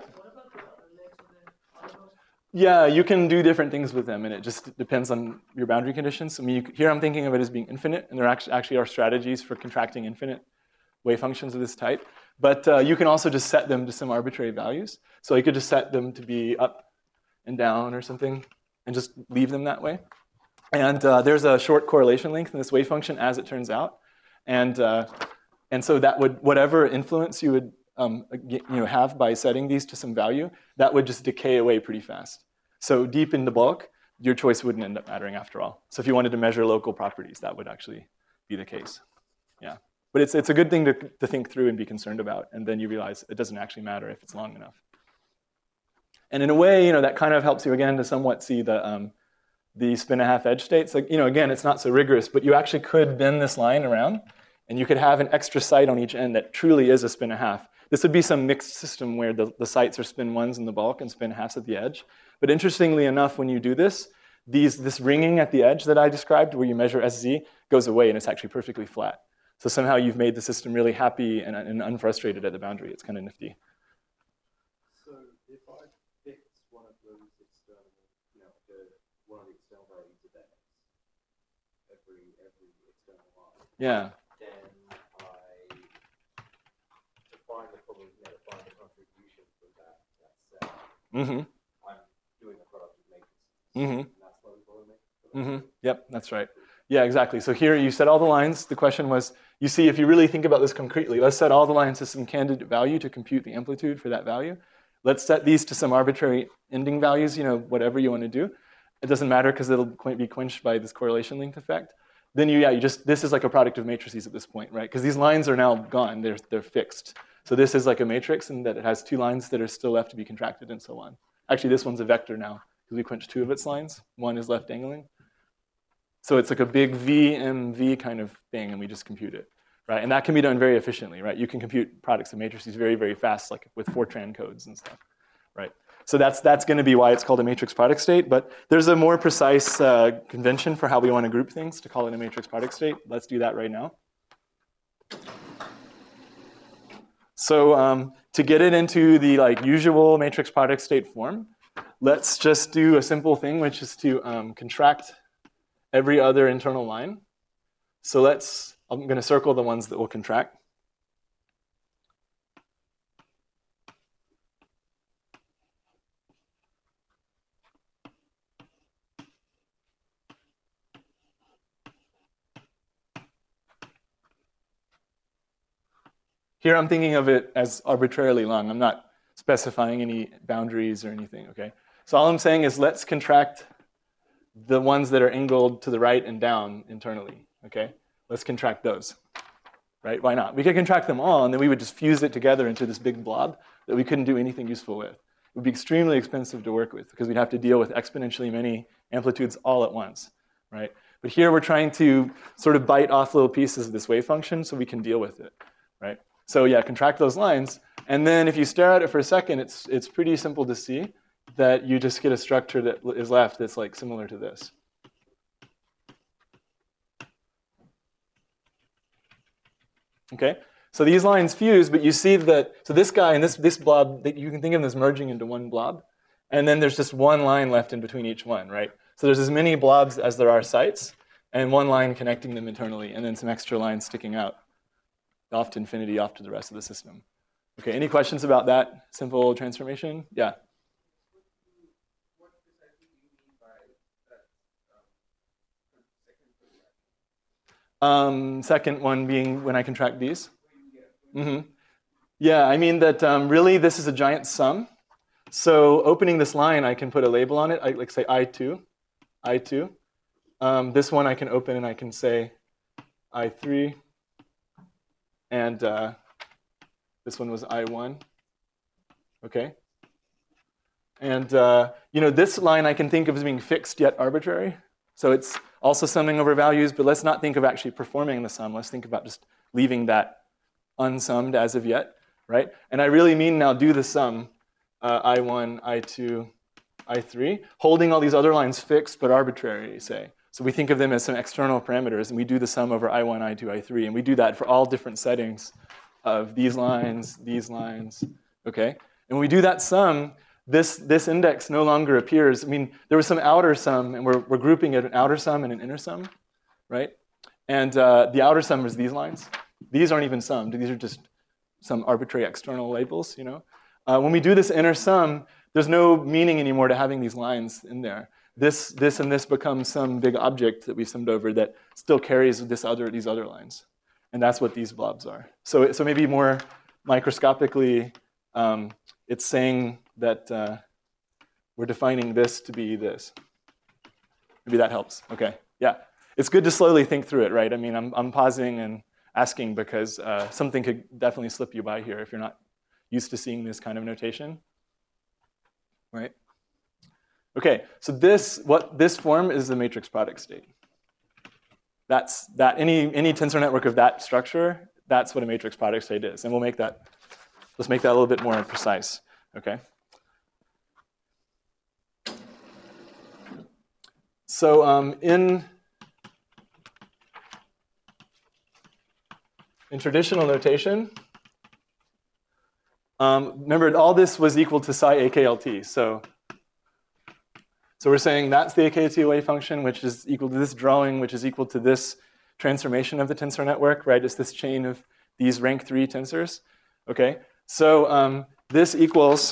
Yeah, you can do different things with them, and it just depends on your boundary conditions. I mean, you, here I'm thinking of it as being infinite, and there actually, actually are strategies for contracting infinite wave functions of this type. But uh, you can also just set them to some arbitrary values. So you could just set them to be up and down or something, and just leave them that way. And uh, there's a short correlation length in this wave function, as it turns out. And uh, and so that would, whatever influence you would um, you know, have by setting these to some value, that would just decay away pretty fast. So deep in the bulk, your choice wouldn't end up mattering after all. So if you wanted to measure local properties, that would actually be the case. Yeah. But it's, it's a good thing to, to think through and be concerned about. And then you realize it doesn't actually matter if it's long enough. And in a way, you know, that kind of helps you again to somewhat see the, um, the spin a half edge states. Like, you know, again, it's not so rigorous, but you actually could bend this line around, and you could have an extra site on each end that truly is a spin a half. This would be some mixed system where the, the sites are spin ones in the bulk and spin halves at the edge. But interestingly enough, when you do this, these, this ringing at the edge that I described, where you measure S Z, goes away, and it's actually perfectly flat. So somehow you've made the system really happy and, and unfrustrated at the boundary. It's kind of nifty. So if I fix one of those external, you know, the, one of the external values of X, every every external line, Yeah. then I define the problem, you know, define the contribution from that that set. Mm-hmm. I'm doing a product of matrices. Mm-hmm. And that's what we call a matrix. Mm-hmm. Yep, that's right. Yeah, exactly. So here you set all the lines. The question was, you see, if you really think about this concretely, let's set all the lines to some candidate value to compute the amplitude for that value. Let's set these to some arbitrary ending values, you know, whatever you want to do. It doesn't matter because it'll be quenched by this correlation length effect. Then you, yeah, you just, this is like a product of matrices at this point, right? Because these lines are now gone, they're, they're fixed. So this is like a matrix in that it has two lines that are still left to be contracted and so on. Actually, this one's a vector now because we quenched two of its lines. One is left angling. So it's like a big V M V kind of thing, and we just compute it, right? And that can be done very efficiently, right? You can compute products of matrices very, very fast, like with Fortran codes and stuff, right? So that's, that's going to be why it's called a matrix product state. But there's a more precise uh, convention for how we want to group things to call it a matrix product state. Let's do that right now. So um, to get it into the like usual matrix product state form, let's just do a simple thing, which is to um, contract every other internal line. So let's, I'm going to circle the ones that will contract. Here I'm thinking of it as arbitrarily long. I'm not specifying any boundaries or anything, okay? So all I'm saying is let's contract the ones that are angled to the right and down internally, okay? Let's contract those, right? Why not? We could contract them all, and then we would just fuse it together into this big blob that we couldn't do anything useful with. It would be extremely expensive to work with because we'd have to deal with exponentially many amplitudes all at once, right? But here we're trying to sort of bite off little pieces of this wave function so we can deal with it, right? So yeah, contract those lines. And then if you stare at it for a second, it's, it's pretty simple to see that you just get a structure that is left that's like similar to this. Okay, so these lines fuse, but you see that, so this guy and this, this blob, you can think of them as merging into one blob. And then there's just one line left in between each one, right? So there's as many blobs as there are sites, and one line connecting them internally, and then some extra lines sticking out off to infinity, off to the rest of the system. Okay, any questions about that simple transformation? Yeah. What precisely do you mean by that um, second Um, second one being when I contract these. Mm-hmm. Yeah, I mean that um, really this is a giant sum. So opening this line, I can put a label on it. I like say I two, I two. Um, this one I can open and I can say I three. And uh, this one was I one. Okay. And uh, you know, this line I can think of as being fixed yet arbitrary. So it's also summing over values, but let's not think of actually performing the sum. Let's think about just leaving that unsummed as of yet, right? And I really mean now do the sum, uh, I one, I two, I three, holding all these other lines fixed but arbitrary, say. So we think of them as some external parameters, and we do the sum over I one, I two, I three, and we do that for all different settings of these lines, these lines, okay? And when we do that sum, this, this index no longer appears. I mean, there was some outer sum, and we're, we're grouping it an outer sum and an inner sum, right? And uh, the outer sum is these lines. These aren't even summed. These are just some arbitrary external labels, you know? Uh, when we do this inner sum, there's no meaning anymore to having these lines in there. This, this and this becomes some big object that we summed over that still carries this other, these other lines. And that's what these blobs are. So, so maybe more microscopically, um, it's saying that uh, we're defining this to be this. Maybe that helps. Okay, yeah. It's good to slowly think through it, right? I mean, I'm, I'm pausing and asking because uh, something could definitely slip you by here if you're not used to seeing this kind of notation. right? Okay, so this, what this form is the matrix product state. That's that, any, any tensor network of that structure, that's what a matrix product state is. And we'll make that, let's make that a little bit more precise, okay? So um, in, in traditional notation, um, remember all this was equal to psi A K L T. So, so we're saying that's the A K T wave function, which is equal to this drawing, which is equal to this transformation of the tensor network, right? It's this chain of these rank three tensors, okay? So um, this equals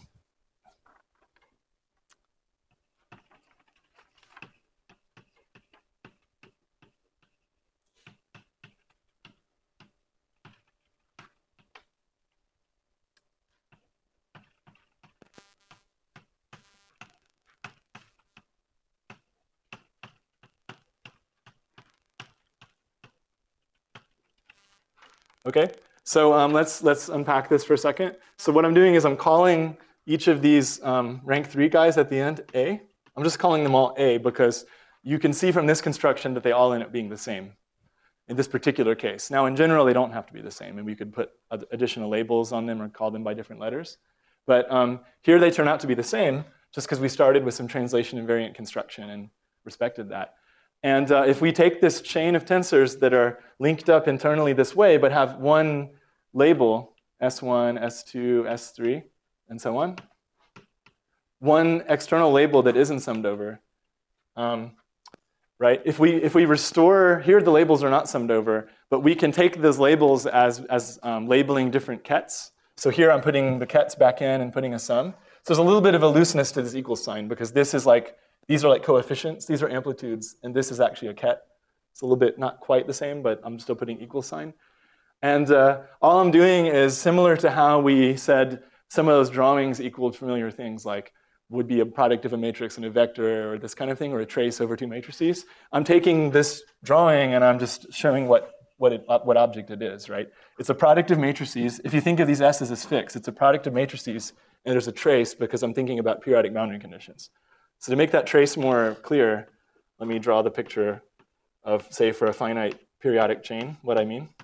okay, so um, let's, let's unpack this for a second. So what I'm doing is I'm calling each of these um, rank three guys at the end A. I'm just calling them all A because you can see from this construction that they all end up being the same in this particular case. Now, in general, they don't have to be the same, and we could put additional labels on them or call them by different letters. But um, here they turn out to be the same just because we started with some translation invariant construction and respected that. And uh, if we take this chain of tensors that are linked up internally this way, but have one label, S one, S two, S three, and so on, one external label that isn't summed over, um, right? If we, if we restore, here the labels are not summed over, but we can take those labels as, as um, labeling different kets. So here I'm putting the kets back in and putting a sum. So there's a little bit of a looseness to this equal sign because this is like, these are like coefficients, these are amplitudes, and this is actually a ket. It's a little bit not quite the same, but I'm still putting equal sign. And uh, all I'm doing is similar to how we said some of those drawings equaled familiar things like would be a product of a matrix and a vector or this kind of thing, or a trace over two matrices. I'm taking this drawing and I'm just showing what, what, it, what object it is, right? It's a product of matrices. If you think of these S's as fixed, it's a product of matrices, and there's a trace because I'm thinking about periodic boundary conditions. So to make that trace more clear, let me draw the picture of, say, for a finite periodic chain, what I mean.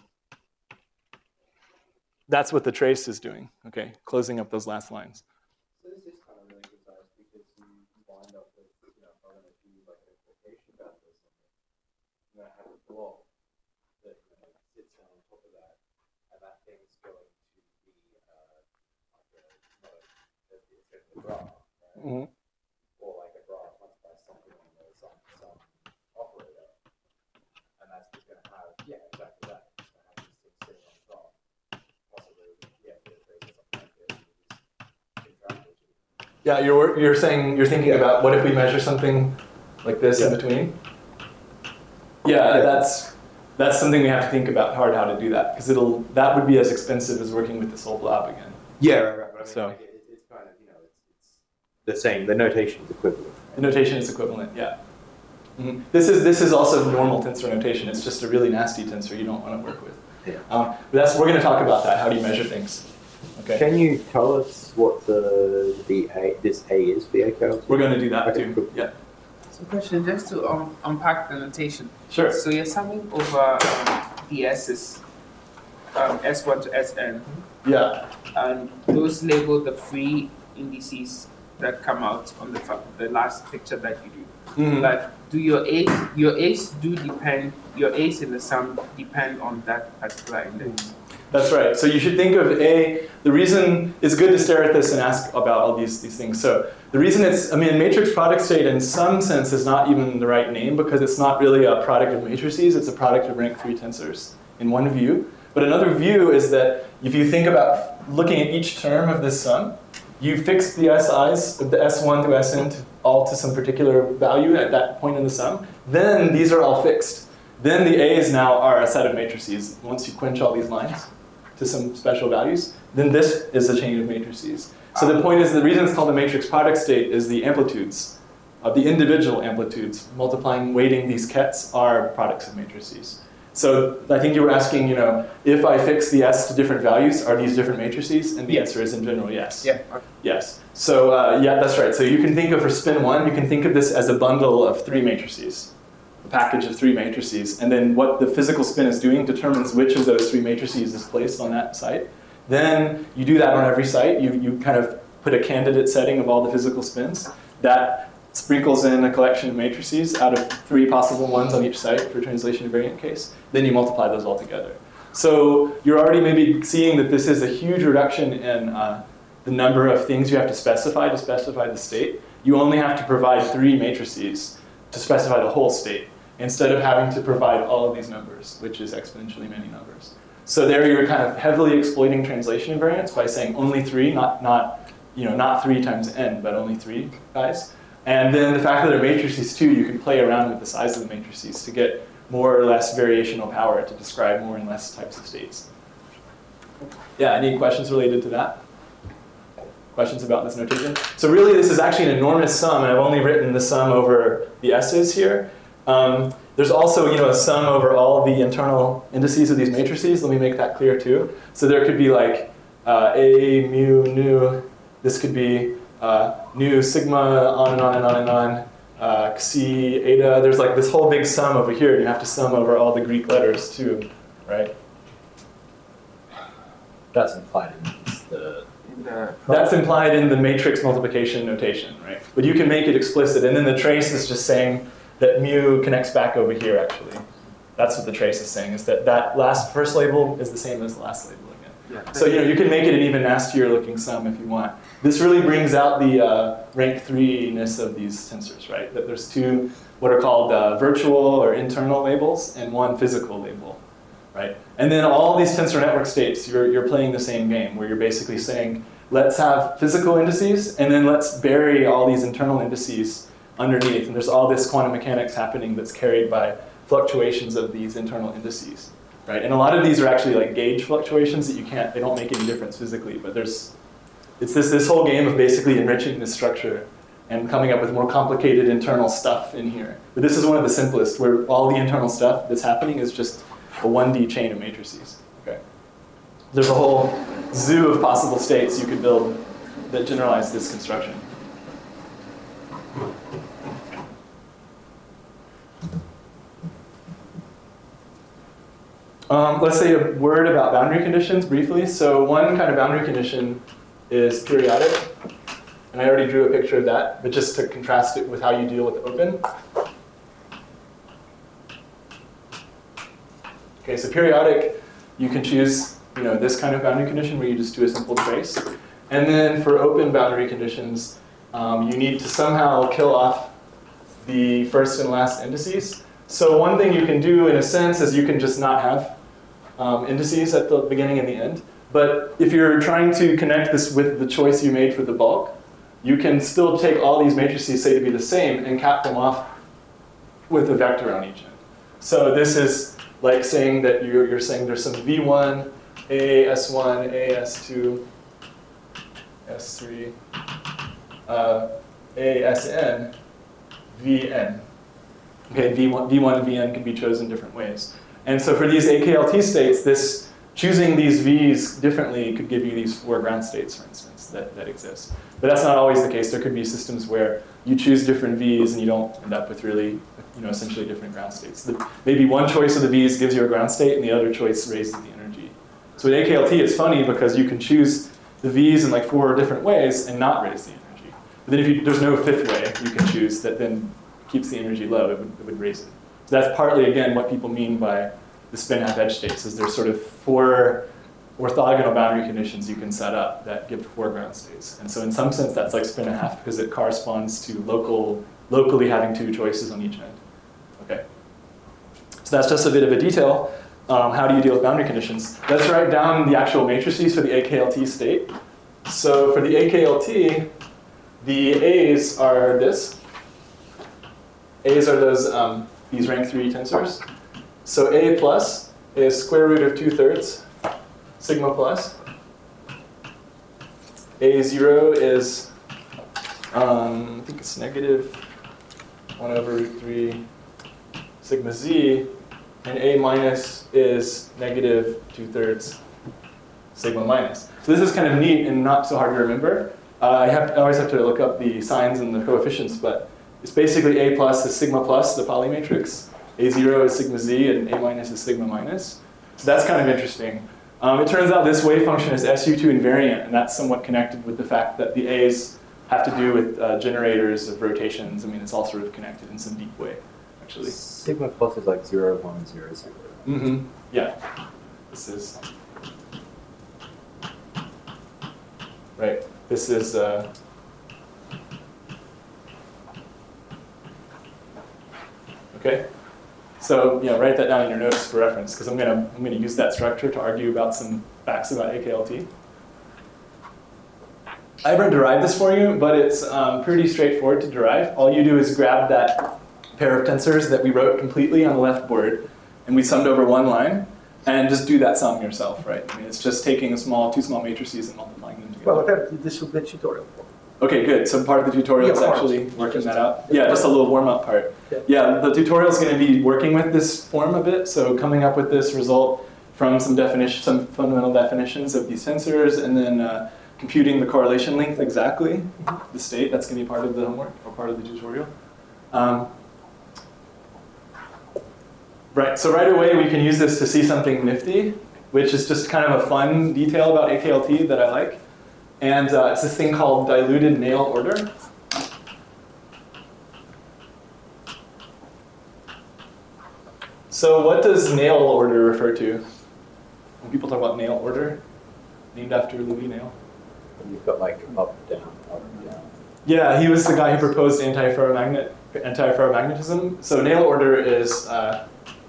That's what the trace is doing, okay, closing up those last lines. So this is kind of really precise because you wind up with, you know, if I'm going to do like an expectation boundary or something, I'm going to have a block that, you know, sits on top of that, and that thing's going to be uh, like a, not a, it's going to be a graph, right? Mm-hmm. Or like a graph once by something on the some, some operator, and that's just going to have, yeah, exactly that. It's going to have these things sitting on top. Possibly, yeah, the trace or something like this. Yeah, you're, you're saying, you're thinking about what if we measure something like this yeah. in between? Yeah, yeah, that's that's something we have to think about hard how to do that, because it'll that would be as expensive as working with this whole blob again. Yeah, right, right. But I mean, so like, it, it's kind of, you know, it's, it's the same. The notation is equivalent. Right? The notation is equivalent, yeah. Mm-hmm. This is this is also normal tensor notation. It's just a really nasty tensor you don't want to work with. Yeah. Um, but that's we're going to talk about that. How do you measure things? Okay. Can you tell us what the the A, this A is for the A K L T? We're going to do that okay, too. Cool. Yeah. So, question just to um, unpack the notation. Sure. So you're summing over um, the S's, um, S one to S n. Yeah. And those label the free indices that come out on the the last picture that you do. Mm-hmm. But do your A's your A's do depend your A's in the sum depend on that particular index? That's right. So you should think of A, the reason it's good to stare at this and ask about all these, these things. So the reason it's, I mean, matrix product state in some sense is not even the right name because it's not really a product of matrices, it's a product of rank three tensors in one view. But another view is that if you think about looking at each term of this sum, you fix the S Is of the S one to S n to all to some particular value at that point in the sum, then these are all fixed. Then the A's now are a set of matrices once you quench all these lines to some special values, then this is a chain of matrices. So the point is, the reason it's called a matrix product state is the amplitudes, of the individual amplitudes, multiplying, weighting these kets are products of matrices. So I think you were asking, you know, if I fix the S to different values, are these different matrices? And the Yeah. answer is in general, yes. Yeah. Okay. Yes. So uh, yeah, that's right. So you can think of for spin one, you can think of this as a bundle of three matrices, a package of three matrices. And then what the physical spin is doing determines which of those three matrices is placed on that site. Then you do that on every site. You, you kind of put a candidate setting of all the physical spins. That sprinkles in a collection of matrices out of three possible ones on each site for translation invariant case. Then you multiply those all together. So you're already maybe seeing that this is a huge reduction in uh, the number of things you have to specify to specify the state. You only have to provide three matrices to specify the whole state, instead of having to provide all of these numbers, which is exponentially many numbers. So there you're kind of heavily exploiting translation invariance by saying only three, not, not, you know, not three times n, but only three guys. And then the fact that they're matrices too, you can play around with the size of the matrices to get more or less variational power to describe more and less types of states. Yeah, any questions related to that? Questions about this notation? So really this is actually an enormous sum, and I've only written the sum over the S's here. Um, there's also, you know, a sum over all the internal indices of these matrices. Let me make that clear too. So there could be like uh, A, mu, nu. This could be uh, nu, sigma, on and on and on and on. Uh, xi, eta. There's like this whole big sum over here. You have to sum over all the Greek letters too, right? That's implied in the. In the That's implied in the matrix multiplication notation, right? But you can make it explicit, and then the trace is just saying that mu connects back over here, actually. That's what the trace is saying, is that that last first label is the same as the last label again. yeah. So you know you can make it an even nastier looking sum if you want. This really brings out the uh, rank three-ness of these tensors, right? That there's two what are called uh, virtual or internal labels and one physical label, right? And then all these tensor network states, you're, you're playing the same game where you're basically saying, let's have physical indices and then let's bury all these internal indices underneath. And there's all this quantum mechanics happening that's carried by fluctuations of these internal indices, right? And a lot of these are actually like gauge fluctuations that you can't, they don't make any difference physically, but there's, it's this, this whole game of basically enriching this structure and coming up with more complicated internal stuff in here. But this is one of the simplest, where all the internal stuff that's happening is just a one D chain of matrices. Okay. There's a whole zoo of possible states you could build that generalize this construction. Um, let's say a word about boundary conditions briefly. So one kind of boundary condition is periodic. And I already drew a picture of that, but just to contrast it with how you deal with open. Okay, so periodic, you can choose, you know, this kind of boundary condition where you just do a simple trace. And then for open boundary conditions, um, you need to somehow kill off the first and last indices. So one thing you can do, in a sense, is you can just not have um, indices at the beginning and the end. But if you're trying to connect this with the choice you made for the bulk, you can still take all these matrices, say to be the same, and cap them off with a vector on each end. So this is like saying that you're, you're saying there's some V one, A S one, A S two, S three, uh, A S N, V N. Okay, V one, V one and V N can be chosen different ways. And so for these A K L T states, this choosing these V's differently could give you these four ground states, for instance, that, that exist. But that's not always the case. There could be systems where you choose different V's and you don't end up with really, you know, essentially different ground states. The, maybe one choice of the V's gives you a ground state and the other choice raises the energy. So with A K L T, it's funny because you can choose the V's in like four different ways and not raise the energy. But then if you, there's no fifth way you can choose that then keeps the energy low, it would, it would raise it. So that's partly, again, what people mean by the spin half edge states, is there's sort of four orthogonal boundary conditions you can set up that give four ground states. And so in some sense, that's like spin a half because it corresponds to local, locally having two choices on each end. Okay. So that's just a bit of a detail. Um, how do you deal with boundary conditions? Let's write down the actual matrices for the A K L T state. So for the A K L T, the A's are this. A's are those um, these rank three tensors. So A plus is square root of two thirds sigma plus. A zero is, um, I think it's negative one over root three sigma z. and A minus is negative two-thirds sigma minus. So this is kind of neat and not so hard to remember. Uh, I, have, I always have to look up the signs and the coefficients, but it's basically A plus is sigma plus, the Pauli matrix. A zero is sigma z, and A minus is sigma minus. So that's kind of interesting. Um, it turns out this wave function is S U two invariant, and that's somewhat connected with the fact that the A's have to do with uh, generators of rotations. I mean, it's all sort of connected in some deep way, actually. Sigma plus is like zero, one, zero, zero. Mm-hmm. Yeah. This is right. This is uh, okay. So yeah, write that down in your notes for reference, because I'm gonna I'm gonna use that structure to argue about some facts about A K L T. I haven't derived this for you, but it's um, pretty straightforward to derive. All you do is grab that pair of tensors that we wrote completely on the left board, and we summed over one line, and just do that sum yourself, right? I mean, it's just taking a small, two small matrices and multiplying them together. Well, okay, this will be a tutorial. Okay, good. So part of the tutorial Yeah, is part. actually working that out. Yeah. Yeah, just a little warm-up part. Yeah. Yeah, the tutorial is going to be working with this form a bit, so coming up with this result from some definition, some fundamental definitions of these tensors, and then uh, computing the correlation length exactly, the state. That's going to be part of the homework or part of the tutorial. Um, right. So right away we can use this to see something nifty, which is just kind of a fun detail about A K L T that I like. And uh, it's this thing called diluted Néel order. So what does Néel order refer to? When people talk about Néel order, named after Louis Néel. You've got like up, down, up, down. Yeah, he was the guy who proposed antiferromagnet, antiferromagnetism. So Néel order is, uh,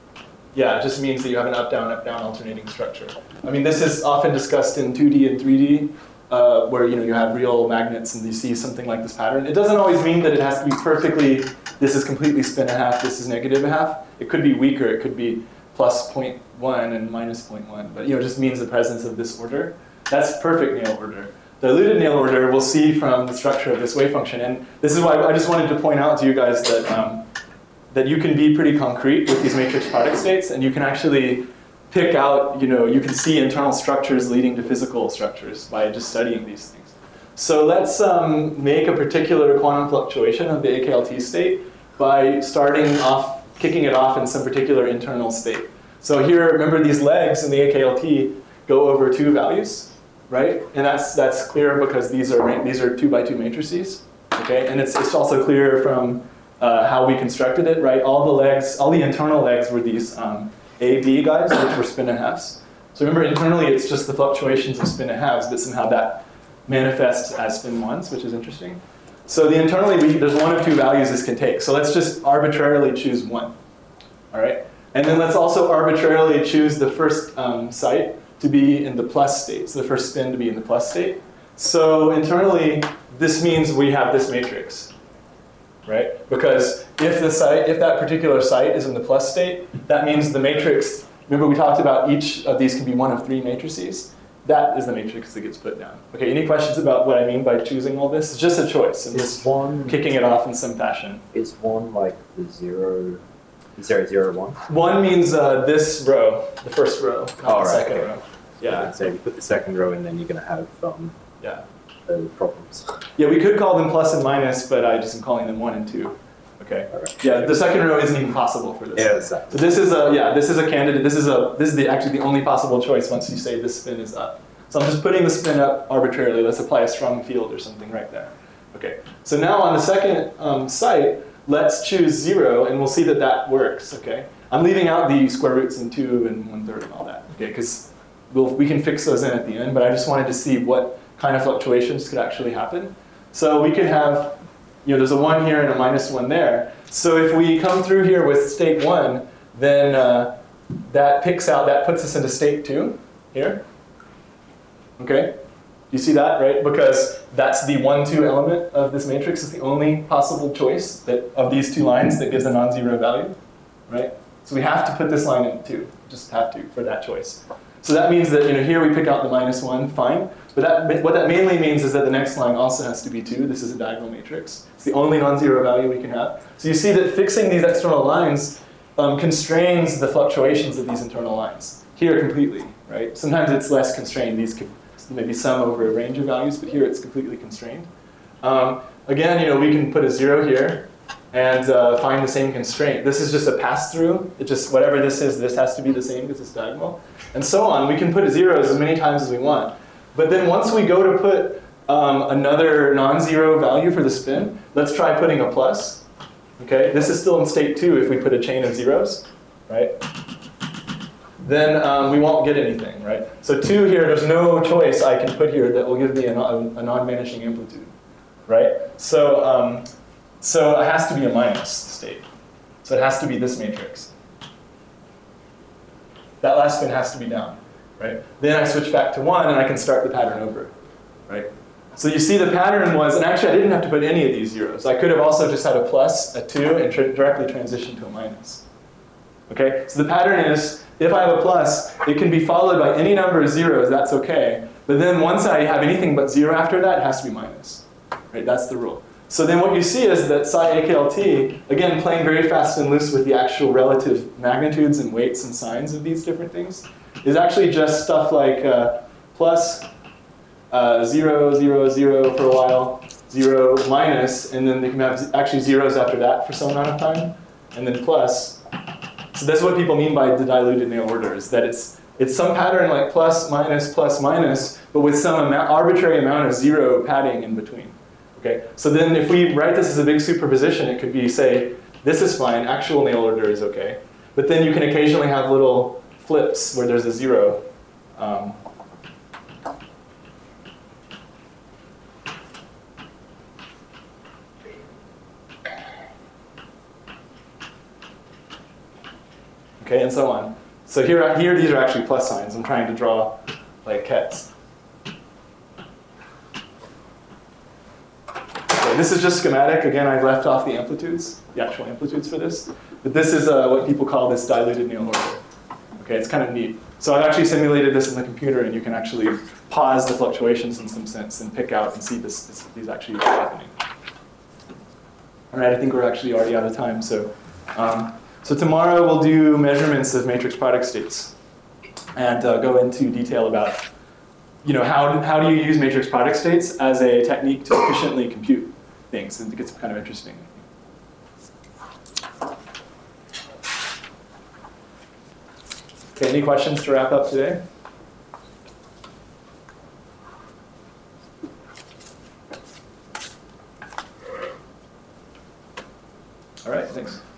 yeah, it just means that you have an up-down, up-down alternating structure. I mean, this is often discussed in two D and three D. Uh, where you know you have real magnets and you see something like this pattern. It doesn't always mean that it has to be perfectly, this is completely spin a half, this is negative a half. It could be weaker, it could be plus zero point one and minus zero point one, but you know, it just means the presence of this order. That's perfect Néel order. Diluted Néel order we'll see from the structure of this wave function, and this is why I just wanted to point out to you guys that, um, that you can be pretty concrete with these matrix product states, and you can actually pick out, you know, you can see internal structures leading to physical structures by just studying these things. So let's um, make a particular quantum fluctuation of the A K L T state by starting off, kicking it off in some particular internal state. So here, remember these legs in the A K L T go over two values, right? And that's that's clear because these are these are two by two matrices, okay? And it's it's also clear from uh, how we constructed it, right? All the legs, all the internal legs were these um, A, B guys, which were spin and halves. So remember, internally, it's just the fluctuations of spin and halves, but somehow that manifests as spin ones, which is interesting. So the internally, we, there's one of two values this can take. So let's just arbitrarily choose one, all right? And then let's also arbitrarily choose the first um, site to be in the plus state, so the first spin to be in the plus state. So internally, this means we have this matrix, right? Because if the site, if that particular site is in the plus state, that means the matrix, remember we talked about each of these can be one of three matrices. That is the matrix that gets put down. Okay, any questions about what I mean by choosing all this? It's just a choice. I'm Is just one kicking it off in some fashion. is one like the zero, zero, zero, one? One means uh, this row, the first row, not Oh, the right, second okay. row. Yeah, So you put the second row in, then you're going to have um, yeah. uh, problems. Yeah, we could call them plus and minus, but I just am calling them one and two. Okay. All right. Yeah, the second row isn't even possible for this. Yeah, exactly. So this is a yeah, this is a candidate. This is a this is the actually the only possible choice once you say this spin is up. So I'm just putting the spin up arbitrarily. Let's apply a strong field or something right there. Okay. So now on the second um, site, let's choose zero, and we'll see that that works. Okay. I'm leaving out the square roots and two and one third and all that. Okay, because we'll, we can fix those in at the end. But I just wanted to see what kind of fluctuations could actually happen. So we could have, you know, there's a one here and a minus one there. So if we come through here with state one, then uh, that picks out, that puts us into state two here. Okay? You see that, right? Because that's the one, two element of this matrix. It's the only possible choice that of these two lines that gives a non-zero value, right? So we have to put this line in two, just have to for that choice. So that means that, you know, here we pick out the minus one, fine. But that, what that mainly means is that the next line also has to be two. This is a diagonal matrix. It's the only non-zero value we can have. So you see that fixing these external lines um, constrains the fluctuations of these internal lines. Here completely, right? Sometimes it's less constrained. These could maybe sum over a range of values, but here it's completely constrained. Um, again, you know, we can put a zero here and uh, find the same constraint. This is just a pass-through. It just, whatever this is, this has to be the same because it's diagonal. And so on. We can put zeros as many times as we want. But then once we go to put um, another non-zero value for the spin, let's try putting a plus. Okay, this is still in state two if we put a chain of zeros, right? Then um, we won't get anything, right? So two here, there's no choice I can put here that will give me a, non a non-vanishing amplitude, right? So, um, so it has to be a minus state. So it has to be this matrix. That last spin has to be down, right? Then I switch back to one and I can start the pattern over, right? So you see the pattern was, and actually I didn't have to put any of these zeros. I could have also just had a plus, a two, and tra directly transition to a minus. Okay, so the pattern is, if I have a plus, it can be followed by any number of zeros, that's okay. But then once I have anything but zero after that, it has to be minus. Right, that's the rule. So then what you see is that psi A K L T, again, playing very fast and loose with the actual relative magnitudes and weights and signs of these different things, is actually just stuff like uh, plus, uh, zero, zero, zero for a while, zero, minus, and then they can have actually zeros after that for some amount of time, and then plus. So that's what people mean by the diluted Néel order, is that it's, it's some pattern like plus, minus, plus, minus, but with some amount, arbitrary amount of zero padding in between. Okay? So then if we write this as a big superposition, it could be, say, this is fine, actual Néel order is okay. But then you can occasionally have little flips where there's a zero. Um, Okay, and so on. So here, here, these are actually plus signs. I'm trying to draw like kets. Okay, this is just schematic. Again, I left off the amplitudes, the actual amplitudes for this. But this is uh, what people call this diluted Néel order. Okay, it's kind of neat. So I've actually simulated this in the computer, and you can actually pause the fluctuations in some sense and pick out and see this, this these actually happening. All right, I think we're actually already out of time. So. Um, So tomorrow we'll do measurements of matrix product states and uh, go into detail about, you know, how, how do you use matrix product states as a technique to efficiently compute things. And it gets kind of interesting. Okay, any questions to wrap up today? All right, thanks.